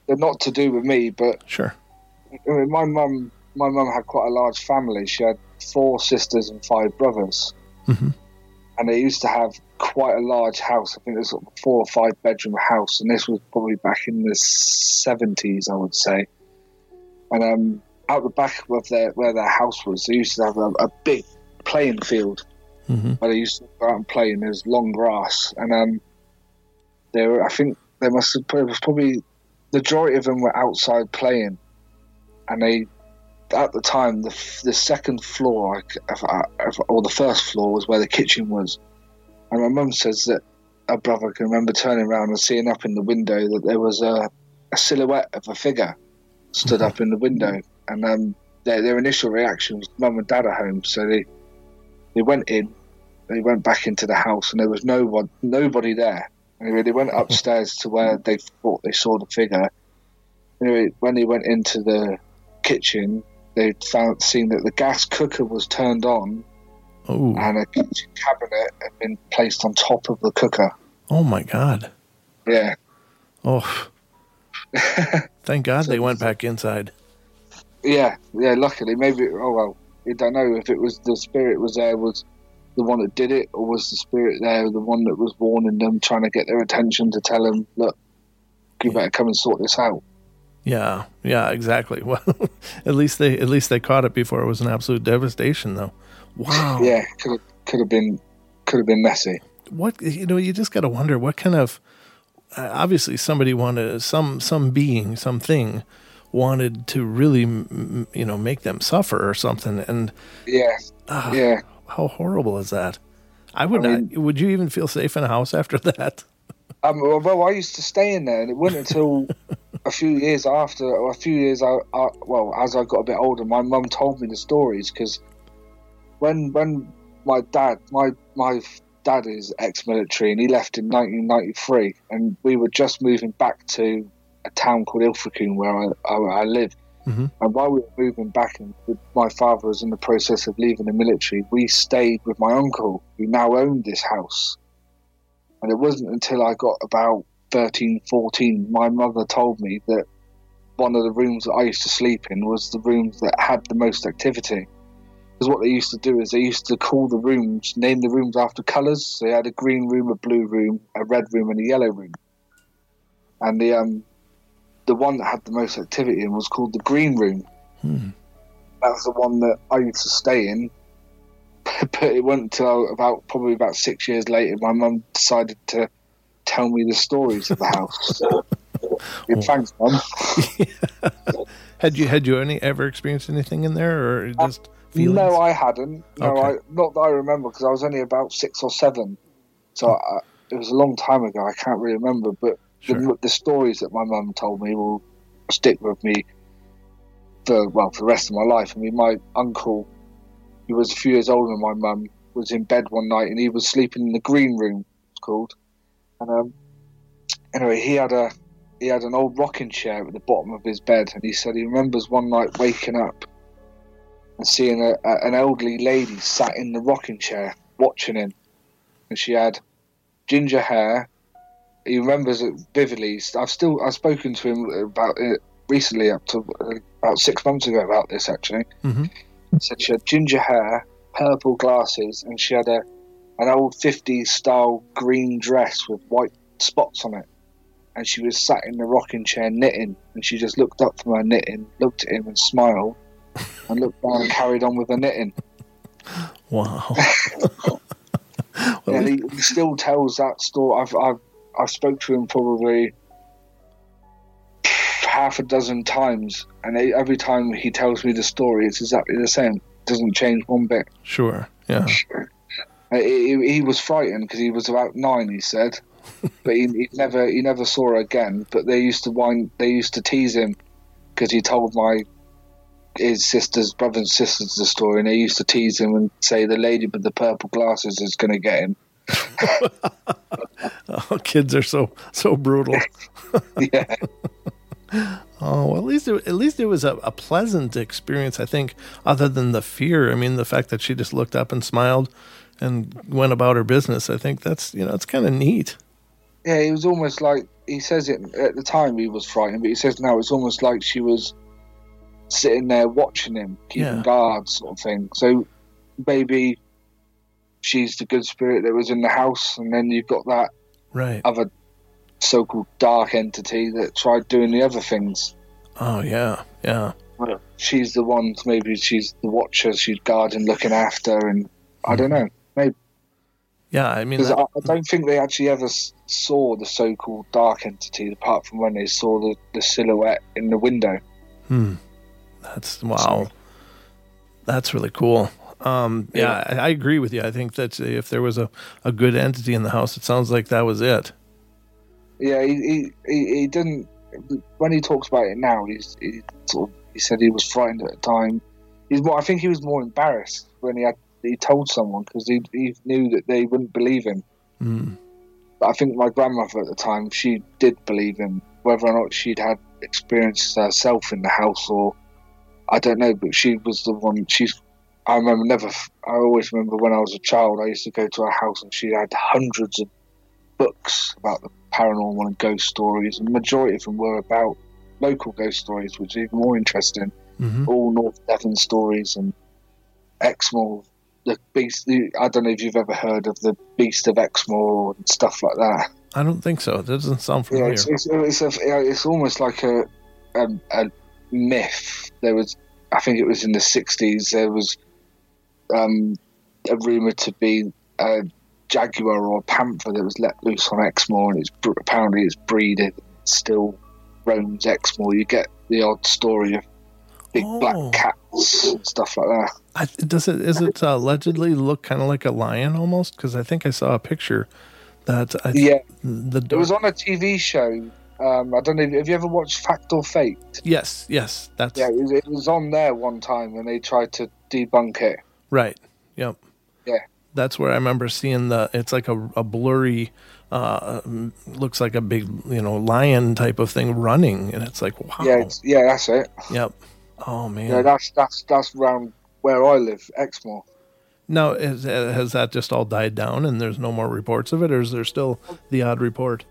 they're not to do with me, but Sure. I mean, my mum, my mum had quite a large family. She had four sisters and five brothers, Mm-hmm. and they used to have quite a large house. I think it was sort of a four or five bedroom house, and this was probably back in the seventies, I would say. And um, out the back of their where their house was, they used to have a, a big playing field Mm-hmm. where they used to go out and play, and there was long grass. And um, they were, I think, they must have it was probably the majority of them were outside playing, and they. At the time, the the second floor, of, of, or the first floor, was where the kitchen was. And my mum says that her brother can remember turning around and seeing up in the window that there was a, a silhouette of a figure stood Mm-hmm. up in the window. And um, their, their initial reaction was mum and dad are home. So they they went in, they went back into the house, and there was no one, nobody there. Anyway, they went upstairs to where they thought they saw the figure. Anyway, when they went into the kitchen, they found seen that the gas cooker was turned on, Oh. and a kitchen cabinet had been placed on top of the cooker. Oh my God. Yeah. Oh. Thank God they went back inside. Yeah, yeah, luckily. Maybe, oh well, I don't know if it was the spirit was there, was the one that did it, or was the spirit there the one that was warning them, trying to get their attention to tell them, look, you better come and sort this out. Yeah, yeah, exactly. Well, at least they at least they caught it before it was an absolute devastation, though. Wow. Yeah, could have, could have been could have been messy. What, you know, you just got to wonder what kind of. Uh, obviously, somebody wanted some some being, something wanted to really, m- you know, make them suffer or something. And Yeah, uh, yeah. how horrible is that? I would I not. mean- Would you even feel safe in a house after that? Um, well, well, I used to stay in there, and it wasn't until a few years after, or a few years, I, I, well, as I got a bit older, my mum told me the stories, because when when my dad, my my dad is ex-military, and he left in nineteen ninety-three, and we were just moving back to a town called Ilfracombe where I, I, I live. Mm-hmm. And while we were moving back, and my father was in the process of leaving the military, we stayed with my uncle, who now owned this house. And it wasn't until I got about thirteen, fourteen, my mother told me that one of the rooms that I used to sleep in was the rooms that had the most activity. Because what they used to do is they used to call the rooms, name the rooms after colours. So they had a green room, a blue room, a red room, and a yellow room. And the um, the one that had the most activity in was called the green room. Hmm. That was the one that I used to stay in. But it wasn't until about probably about six years later, my mum decided to tell me the stories of the house. So, yeah, thanks, Mum. Had you had you any ever experienced anything in there, or just feelings? No, I hadn't. No, Okay. I not that I remember, because I was only about six or seven, so I, it was a long time ago. I can't really remember, but Sure. the, the stories that my mum told me will stick with me for well for the rest of my life. I mean, my uncle, who was a few years older than my mum, was in bed one night, and he was sleeping in the green room, it's called. And um, anyway, he had a he had an old rocking chair at the bottom of his bed, and he said he remembers one night waking up and seeing a, a, an elderly lady sat in the rocking chair watching him, and she had ginger hair. He remembers it vividly. I've still I've spoken to him about it recently, up to uh, about six months ago, about this actually. Mm-hmm. He said she had ginger hair, purple glasses, and she had a an old fifties style green dress with white spots on it. And she was sat in the rocking chair knitting, and she just looked up from her knitting, looked at him and smiled, and looked down and carried on with her knitting. Wow. Well, And he, he still tells that story. I've I've I've spoke to him probably half a dozen times, and every time he tells me the story, it's exactly the same. It doesn't change one bit. sure. Yeah. He, he, he was frightened because he was about nine, he said, but he, he never he never saw her again. But they used to wind, they used to tease him because he told my his sisters, brothers and sisters the story, and they used to tease him and say the lady with the purple glasses is going to get him. Oh, kids are so so brutal. Yeah. Oh, well, at least it, at least it was a, a pleasant experience, I think, other than the fear. I mean, the fact that she just looked up and smiled and went about her business. I think that's, you know, it's kind of neat. yeah, it was almost like, he says it at the time he was frightened, but he says now it's almost like she was sitting there watching him, keeping Yeah. guard, sort of thing. So maybe she's the good spirit that was in the house, and then you've got that Right. other so-called dark entity that tried doing the other things. Oh, yeah. Yeah. She's the one, maybe she's the watcher, she's guarding, looking after, and I don't know. Maybe. Yeah, I mean, Because that- I, I don't think they actually ever s- saw the so-called dark entity, apart from when they saw the, the silhouette in the window. hmm. That's, wow. That's really cool. Um, yeah, I, I agree with you. I think that if there was a, a good entity in the house, it sounds like that was it. Yeah, he he, he, he didn't. When he talks about it now, he's he sort of he said he was frightened at the time. He's more. I think he was more embarrassed when he had he told someone, because he he knew that they wouldn't believe him. Mm. But I think my grandmother at the time, she did believe him, whether or not she'd had experiences herself in the house, or I don't know. But she was the one. She's. I remember never. I always remember when I was a child, I used to go to her house and she had hundreds of books about the paranormal and ghost stories, and the majority of them were about local ghost stories, which is even more interesting. hmm All North Devon stories and Exmoor, the beast. The, I don't know if you've ever heard of the Beast of Exmoor and stuff like that. I don't think so. That doesn't sound Yeah, familiar. it's it's, it's, a, yeah, it's almost like a, a a myth. There was, I think it was in the sixties. There was um, a rumor to be a jaguar or a panther that was let loose on Exmoor, and it's br- apparently it's breeding. It still roams Exmoor. You get the odd story of big Oh. black cats and stuff like that. I, does it is it uh, allegedly look kind of like a lion almost? Because I think I saw a picture that I Yeah, the it was on a T V show. Um, I don't know. Have you ever watched Fact or Fate? yes yes that's Yeah, it was, it was on there one time, and they tried to debunk it. right. Yep. Yeah. That's where I remember seeing the. It's like a, a blurry, uh, um, looks like a big you know lion type of thing running, and it's like wow. Yeah, it's, yeah, that's it. Yep. Oh man. Yeah, that's that's that's around where I live, Exmoor. Now, is, has that just all died down and there's no more reports of it, or is there still the odd report?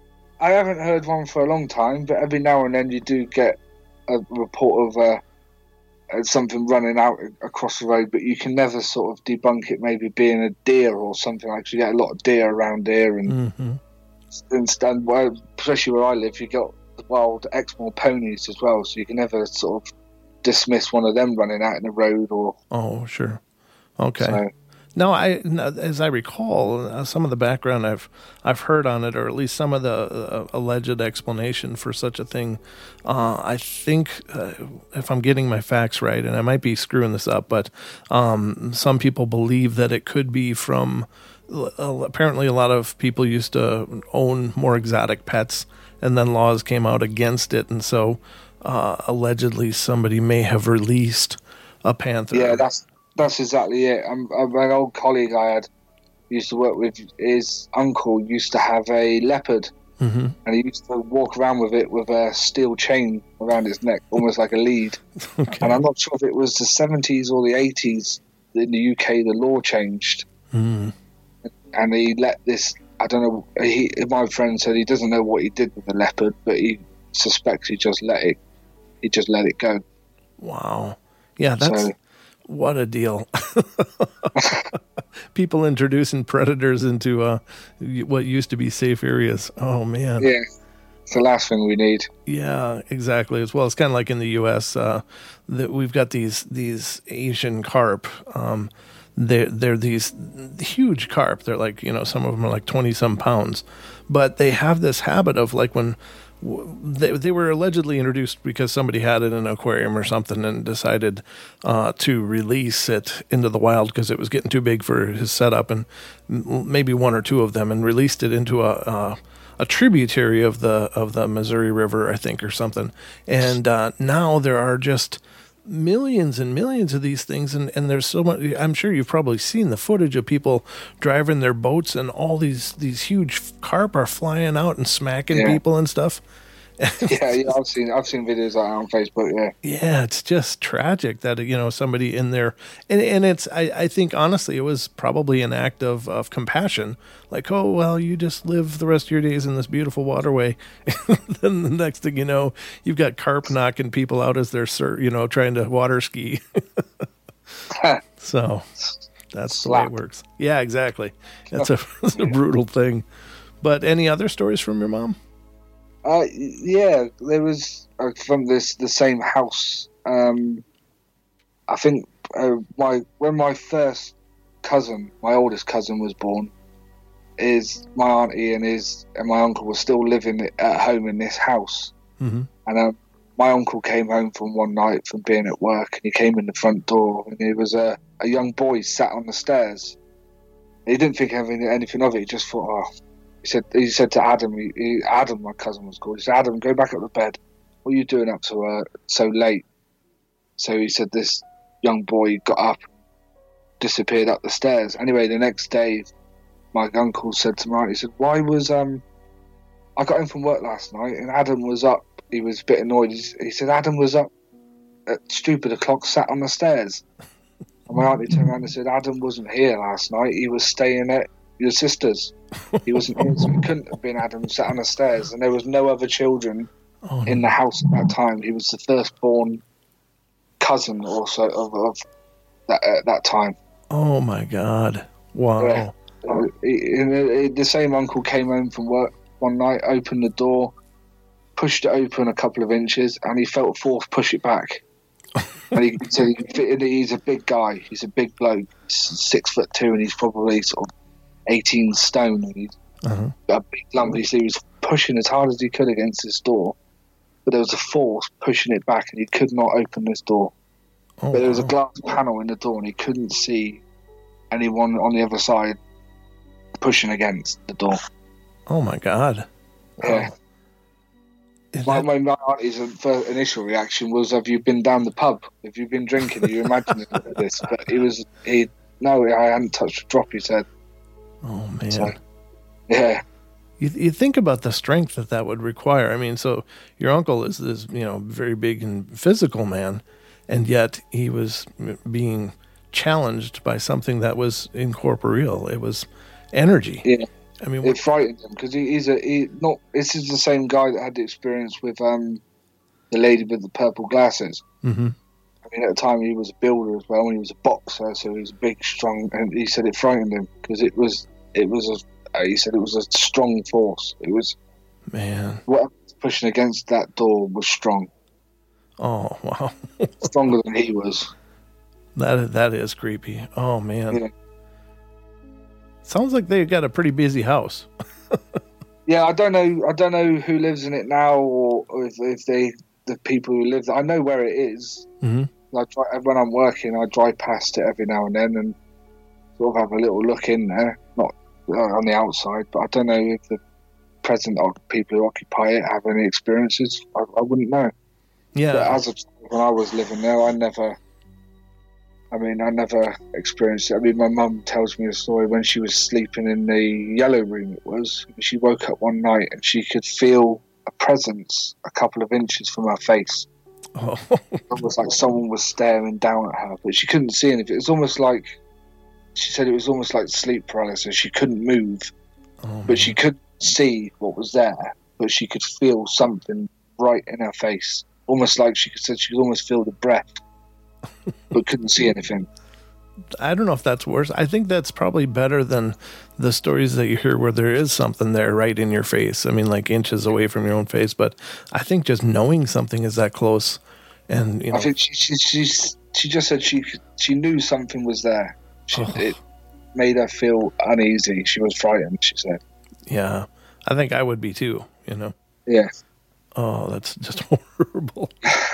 I haven't heard one for a long time, but every now and then you do get a report of uh, uh, something running out across the road, but you can never sort of debunk it maybe being a deer or something like that. You get a lot of deer around here, and, hmm and, and well, especially where I live, you got the wild Exmoor ponies as well, so you can never sort of dismiss one of them running out in the road. Or Oh, sure. Okay. so. No, I no, as I recall, uh, some of the background I've I've heard on it, or at least some of the uh, alleged explanation for such a thing. Uh, I think, uh, if I'm getting my facts right, and I might be screwing this up, but um, some people believe that it could be from. Uh, apparently, a lot of people used to own more exotic pets, and then laws came out against it, and so uh, allegedly somebody may have released a panther. Yeah, that's that's exactly it. Um, uh, an old colleague I had used to work with, his uncle used to have a leopard, hmm and he used to walk around with it with a steel chain around his neck, almost like a lead. Okay. And I'm not sure if it was the seventies or the eighties in the U K, the law changed, Mm. and he let this. I don't know. He, my friend said he doesn't know what he did with the leopard, but he suspects he just let it. He just let it go. Wow. Yeah, that's So- what a deal. People introducing predators into uh, what used to be safe areas. Oh, man. Yeah, it's the last thing we need. Yeah, exactly. As well, it's kind of like in the U S uh, that we've got these these Asian carp. Um, they're they're these huge carp. They're like, you know, some of them are like twenty some pounds, but they have this habit of like when w- they they were allegedly introduced because somebody had it in an aquarium or something and decided uh, to release it into the wild because it was getting too big for his setup, and m- maybe one or two of them, and released it into a. Uh, a tributary of the of the Missouri River, I think, or something. And uh, now there are just millions and millions of these things, and, and there's so much. I'm sure you've probably seen the footage of people driving their boats, and all these these huge carp are flying out and smacking Yeah. people and stuff. yeah, yeah, I've seen I've seen videos like that on Facebook. Yeah, Yeah, it's just tragic that, you know, somebody in there, and and it's I, I think honestly it was probably an act of, of compassion, like, oh well, you just live the rest of your days in this beautiful waterway. Then the next thing you know, you've got carp knocking people out as they're sur- you know trying to water ski. So that's Slap. the way it works. Yeah, exactly. That's a, that's a brutal thing. But any other stories from your mom? Uh, yeah, there was uh, from this the same house. Um, I think uh, my when my first cousin, my oldest cousin, was born, is my auntie and his and my uncle were still living at home in this house. Mm-hmm. And uh, my uncle came home from one night from being at work, and he came in the front door, and there was a, a young boy sat on the stairs. He didn't think anything, anything of it. He just thought, oh. He said, he said to Adam, he, he, Adam, my cousin was called, he said, Adam, go back up to bed. What are you doing up to uh, so late? So he said this young boy got up, disappeared up the stairs. Anyway, the next day, my uncle said to me, he said, why was, um, I got in from work last night and Adam was up. He was a bit annoyed. He, he said, Adam was up at stupid o'clock, sat on the stairs. And my auntie turned around and said, Adam wasn't here last night. He was staying at your sister's. He wasn't here, so it couldn't have been Adam sat on the stairs, and there was no other children oh, in the house at that time. He was the firstborn cousin also of, of that at that time. Oh my God! Wow! Yeah. Uh, he, he, the same uncle came home from work one night, opened the door, pushed it open a couple of inches, and he felt a force push it back. And he said he, he's a big guy. He's a big bloke. He's six foot two, and he's probably sort of eighteen stone, and he's uh-huh. a big lump. He was pushing as hard as he could against this door, but there was a force pushing it back, and he could not open this door. Oh, but there was wow. a glass panel in the door, and he couldn't see anyone on the other side pushing against the door. Oh my God! Yeah. Wow. My, my, my auntie's first initial reaction was, "Have you been down the pub? Have you been drinking? Are you imagining this?" But he was, he no, I hadn't touched a drop. He said. Oh man, so, yeah. You you think about the strength that that would require. I mean, so your uncle is this, you know, very big and physical man, and yet he was being challenged by something that was incorporeal. It was energy. Yeah. I mean, it what, frightened him because he, he's a he not. This is the same guy that had the experience with um the lady with the purple glasses. Mm-hmm. I mean, at the time he was a builder as well, and he was a boxer, so he was big, strong. And he said it frightened him because it was it was a. Uh, he said it was a strong force. It was man. Whatever was pushing against that door was strong. Oh wow, stronger than he was. That that is creepy. Oh man. Yeah. Sounds like they got a pretty busy house. Yeah, I don't know. I don't know who lives in it now, or, or if, if they, the people who live there. I know where it is. Mm-hmm. I try, when I'm working, I drive past it every now and then and sort of have a little look in there. Not uh, on the outside, but I don't know if the present people who occupy it have any experiences. I, I wouldn't know. Yeah. But as a, when I was living there, I never. I mean, I never experienced it. I mean, my mum tells me a story when she was sleeping in the yellow room, it was. She woke up one night and she could feel a presence a couple of inches from her face. Oh. It was like someone was staring down at her, but she couldn't see anything. It was almost like, she said it was almost like sleep paralysis. She couldn't move, oh, but she could see what was there, but she could feel something right in her face. Almost like she could, said she could almost feel the breath. But couldn't see anything. I don't know if that's worse. I think that's probably better than the stories that you hear where there is something there right in your face. I mean, like inches away from your own face. But I think just knowing something is that close, and you know, I think she she she's, she just said she she knew something was there. She, oh. It made her feel uneasy. She was frightened. She said, "Yeah, I think I would be too." You know. Yeah. Oh, that's just horrible.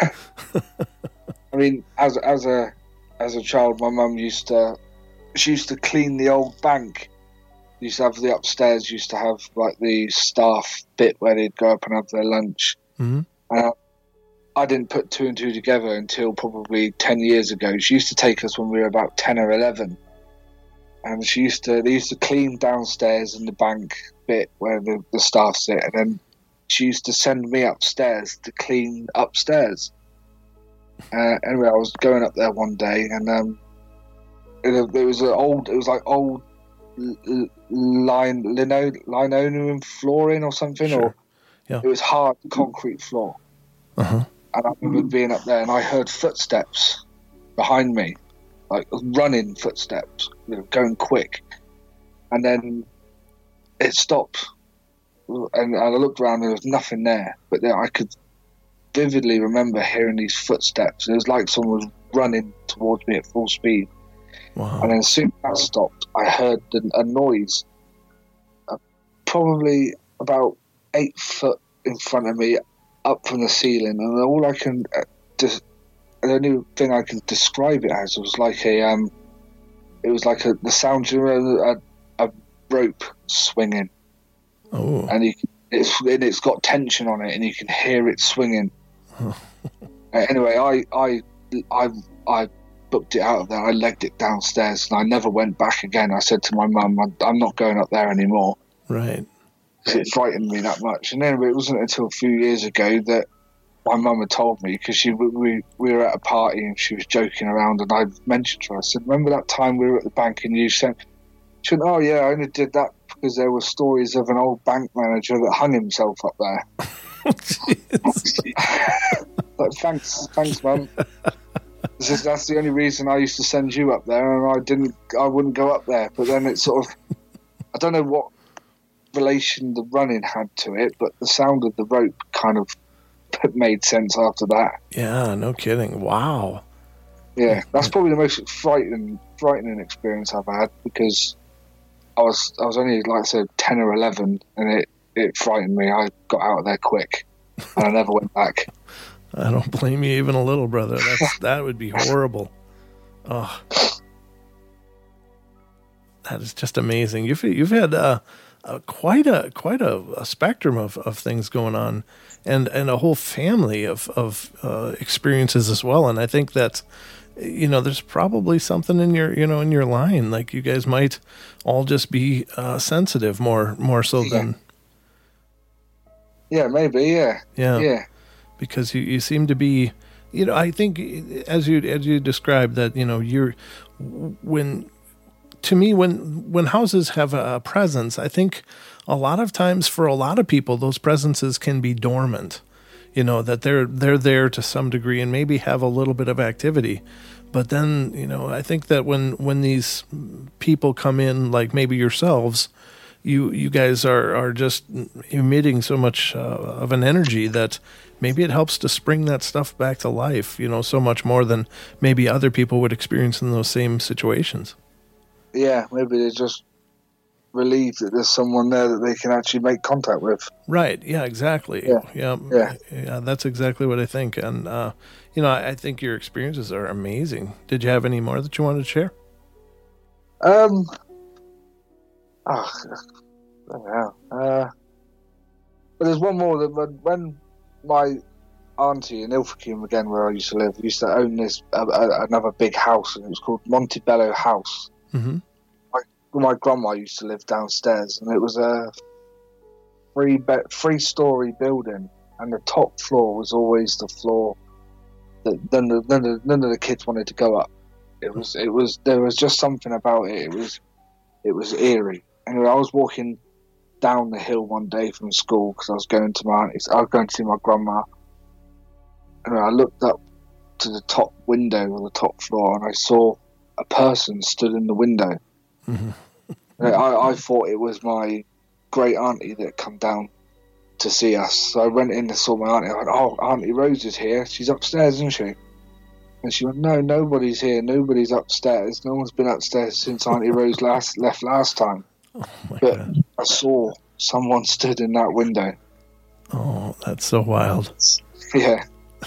I mean, as as a as a child, my mum used to she used to clean the old bank. Used to have the upstairs. Used to have like the staff bit where they'd go up and have their lunch. Mm-hmm. And I, I didn't put two and two together until probably ten years ago. She used to take us when we were about ten or eleven, and she used to they used to clean downstairs in the bank bit where the, the staff sit, and then she used to send me upstairs to clean upstairs. Uh, anyway, I was going up there one day, and um, it, it was an old, it was like old line lino, linoleum flooring or something, Sure. or Yeah. it was hard concrete floor. Uh-huh. And I remember being up there, and I heard footsteps behind me, like running footsteps, you know, going quick, and then it stopped. And I looked around, and there was nothing there, but then I could vividly remember hearing these footsteps. It was like someone was running towards me at full speed. Wow. And then as soon as that stopped, I heard a noise, uh, probably about eight foot in front of me, up from the ceiling. And all I can, uh, just, the only thing I can describe it as was like a, um, it was like a the sound of a, a rope swinging. Oh. And you, it's and it's got tension on it, and you can hear it swinging. uh, anyway, I, I, I, I booked it out of there. I legged it downstairs, and I never went back again. I said to my mum, I'm, I'm not going up there anymore. Right. It frightened me that much. And anyway, it wasn't until a few years ago that my mum had told me, because she we we were at a party and she was joking around, and I mentioned to her, I said, remember that time we were at the bank and you said, she went, oh yeah, I only did that because there were stories of an old bank manager that hung himself up there. Like, thanks, thanks, mum. This is, that's the only reason I used to send you up there, and I didn't, I wouldn't go up there. But then it's sort of, I don't know what relation the running had to it, but the sound of the rope kind of made sense after that. Yeah, no kidding. Wow. Yeah, that's probably the most frightening, frightening experience I've had, because I was, I was only, like I said, ten or eleven, and it, it frightened me. I got out of there quick, and I never went back. I don't blame you even a little, brother. That's, that would be horrible. Oh, that is just amazing. You've you've had uh, uh, quite a quite a, a spectrum of, of things going on, and, and a whole family of of uh, experiences as well. And I think that, you know, there's probably something in your you know in your line. Like, you guys might all just be uh, sensitive more more so Yeah. than Yeah, maybe. Yeah. yeah. Yeah. Because you, you seem to be, you know, I think as you as you described that, you know, you're when to me when when houses have a presence, I think a lot of times for a lot of people those presences can be dormant. You know, that they're they're there to some degree and maybe have a little bit of activity. But then, you know, I think that when when these people come in, like maybe yourselves, you you guys are, are just emitting so much uh, of an energy that maybe it helps to spring that stuff back to life, you know, so much more than maybe other people would experience in those same situations. Yeah, maybe they're just relieved that there's someone there that they can actually make contact with. Right. Yeah, exactly. Yeah. Yeah. Yeah. Yeah, that's exactly what I think. And, uh, you know, I, I think your experiences are amazing. Did you have any more that you wanted to share? Um, oh, I don't know. Uh, but there's one more that when, when my auntie in Ilfracombe, again where I used to live, used to own this uh, uh, another big house, and it was called Montebello House. Mm-hmm. My, my grandma used to live downstairs, and it was a three bed, three story building, and the top floor was always the floor that none of, none of, none of the kids wanted to go up. It was it was there was just something about it. It was it was eerie. Anyway, I was walking down the hill one day from school because I was going to my auntie's. I was going to see my grandma, and I looked up to the top window on the top floor, and I saw a person stood in the window. Mm-hmm. I, I thought it was my great auntie that had come down to see us. So I went in and saw my auntie. I went, "Oh, Auntie Rose is here. She's upstairs, isn't she?" And she went, "No, nobody's here. Nobody's upstairs. No one's been upstairs since Auntie Rose last left last time." Oh my But God. I saw someone stood in that window. Oh, that's so wild. Yeah.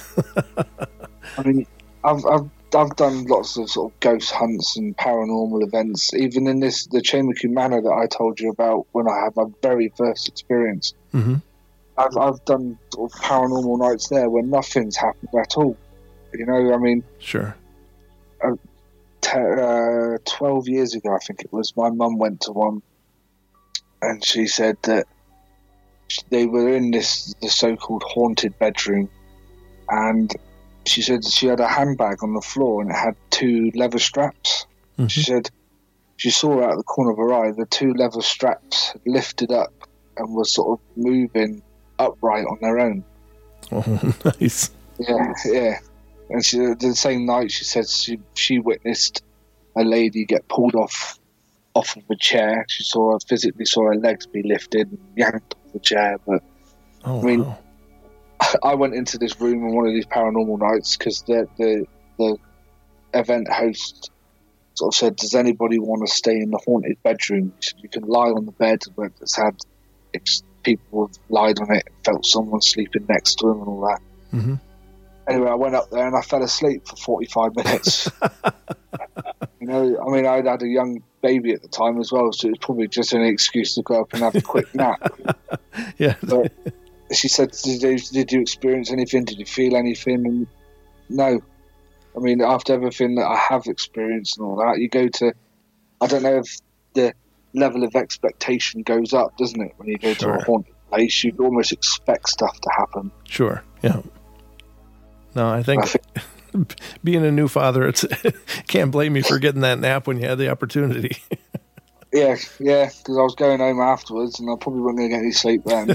I mean, I've I've I've done lots of sort of ghost hunts and paranormal events, even in this the Chamaku Manor that I told you about when I had my very first experience. Mm-hmm. I've I've done sort of paranormal nights there where nothing's happened at all. You know, I mean, Sure. t- uh, twelve years ago, I think it was, my mum went to one, and she said that they were in this the so-called haunted bedroom, and she said she had a handbag on the floor and it had two leather straps. Mm-hmm. She said she saw out of the corner of her eye the two leather straps had lifted up and were sort of moving upright on their own. Oh, nice. Yeah, yeah. And she, the same night, she said she she witnessed a lady get pulled off off of a chair. She saw her, physically saw her legs be lifted and yanked off the chair. But oh, I mean, wow. I went into this room on one of these paranormal nights because the, the the event host sort of said, "Does anybody want to stay in the haunted bedroom? You can lie on the bed where it's had it's, people have lied on it, and felt someone sleeping next to them and all that." Mm-hmm. Anyway, I went up there and I fell asleep for forty-five minutes. You know, I mean, I'd had a young baby at the time as well, so it was probably just an excuse to go up and have a quick nap. Yeah. But she said, did you, did you experience anything? Did you feel anything? And no. I mean, after everything that I have experienced and all that, you go to, I don't know if the level of expectation goes up, doesn't it? When you go Sure. to a haunted place, you almost expect stuff to happen. Sure, yeah. No, I think, I think being a new father, it's can't blame me for getting that nap when you had the opportunity. Yeah, yeah, because I was going home afterwards and I probably wasn't going to get any sleep then.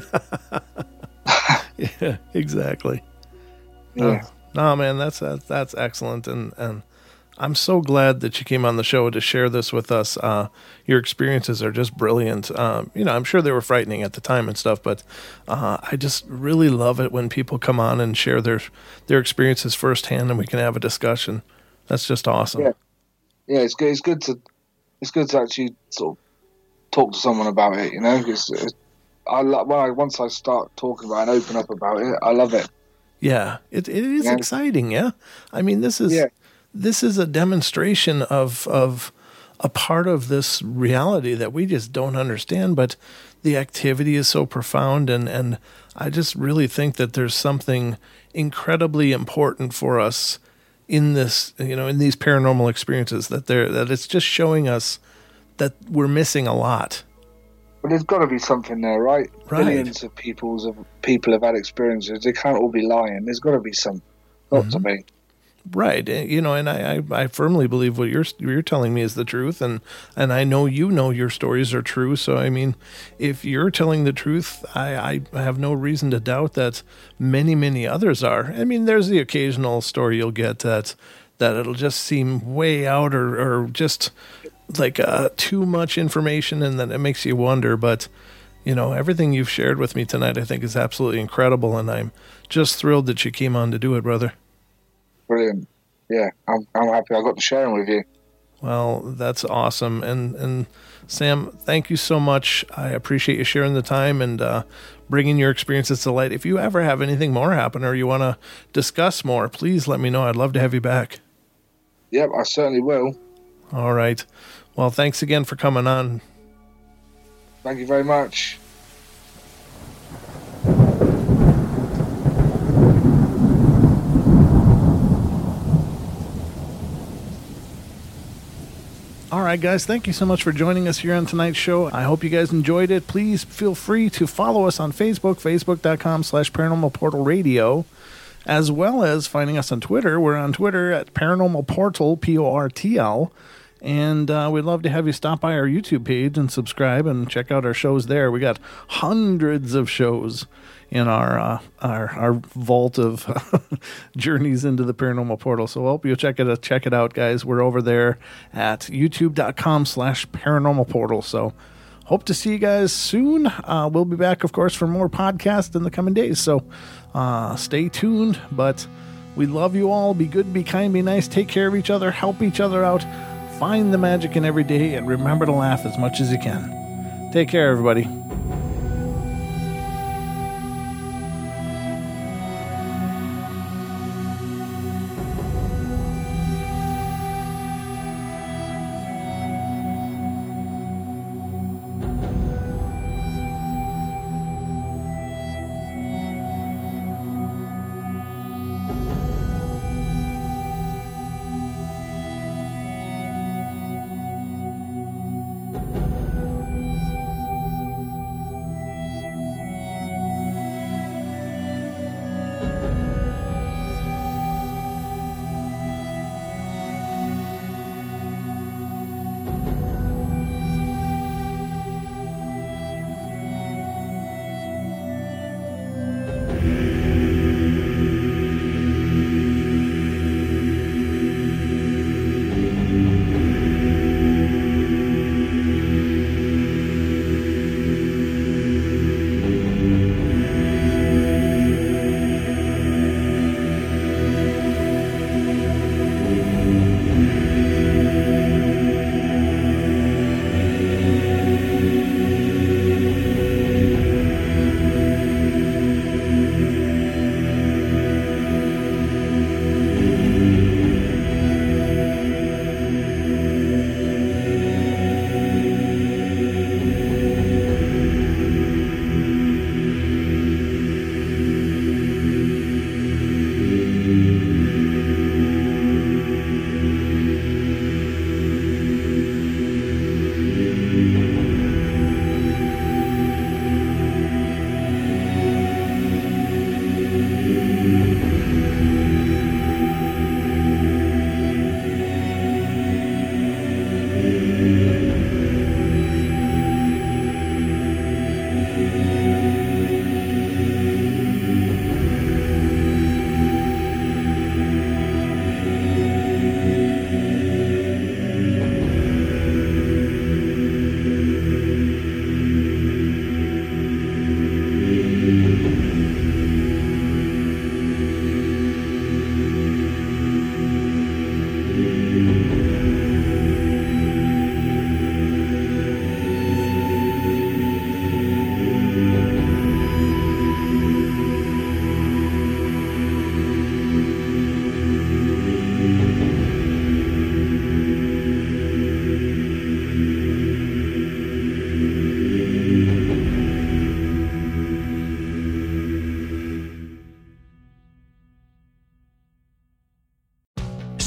Yeah, exactly. Yeah. No, no, man, that's that's, that's excellent, and and I'm so glad that you came on the show to share this with us. Uh, your experiences are just brilliant. Um, you know, I'm sure they were frightening at the time and stuff, but uh, I just really love it when people come on and share their their experiences firsthand, and we can have a discussion. That's just awesome. Yeah, yeah, it's good. It's good to it's good to actually sort of talk to someone about it. You know, because I love when I once I start talking about it and open up about it, I love it. Yeah, it it is yeah. exciting. Yeah, I mean, this is. Yeah. This is a demonstration of of a part of this reality that we just don't understand, but the activity is so profound, and, and I just really think that there's something incredibly important for us in this, you know, in these paranormal experiences, that there that it's just showing us that we're missing a lot. But there's got to be something there, right? Right. Billions of people's of people have had experiences. They can't all be lying. There's got to be some. Got mm-hmm. to be. Right, you know, and I, I, I firmly believe what you're you're telling me is the truth, and, and I know you know your stories are true. So I mean, if you're telling the truth, I, I have no reason to doubt that many many others are. I mean, there's the occasional story you'll get that that it'll just seem way out or or just like uh, too much information, and then it makes you wonder. But you know, everything you've shared with me tonight, I think, is absolutely incredible, and I'm just thrilled that you came on to do it, brother. Brilliant. Yeah, I'm I'm happy I got to share them with you. Well, that's awesome. And and Sam, thank you so much. I appreciate you sharing the time and uh, bringing your experiences to light. If you ever have anything more happen or you want to discuss more, please let me know. I'd love to have you back. Yep, I certainly will. All right. Well, thanks again for coming on. Thank you very much. All right, guys, thank you so much for joining us here on tonight's show. I hope you guys enjoyed it. Please feel free to follow us on Facebook, facebook.com slash Paranormal Portal Radio, as well as finding us on Twitter. We're on Twitter at Paranormal Portal, P O R T L, and uh, we'd love to have you stop by our YouTube page and subscribe and check out our shows there. We got hundreds of shows in our uh, our our vault of journeys into the paranormal portal. So I hope you'll check it check it out, guys. We're over there at youtube.com slash paranormal portal. So hope to see you guys soon. Uh, we'll be back, of course, for more podcasts in the coming days. So uh, stay tuned. But we love you all. Be good, be kind, be nice. Take care of each other. Help each other out. Find the magic in every day, and remember to laugh as much as you can. Take care, everybody.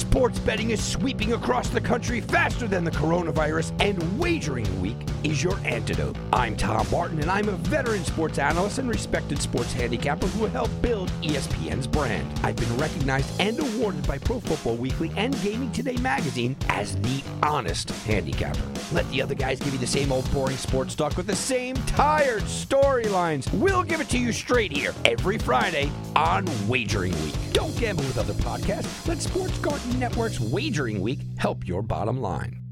Sports betting is sweeping across the country faster than the coronavirus, and Wagering Week is your antidote. I'm Tom Barton, and I'm a veteran sports analyst and respected sports handicapper who helped build E S P N's brand. I've been recognized and awarded by Pro Football Weekly and Gaming Today magazine as the honest handicapper. Let the other guys give you the same old boring sports talk with the same tired storylines. We'll give it to you straight here every Friday on Wagering Week. Don't gamble with other podcasts. Let Sports Garden Network's Wagering Week help your bottom line.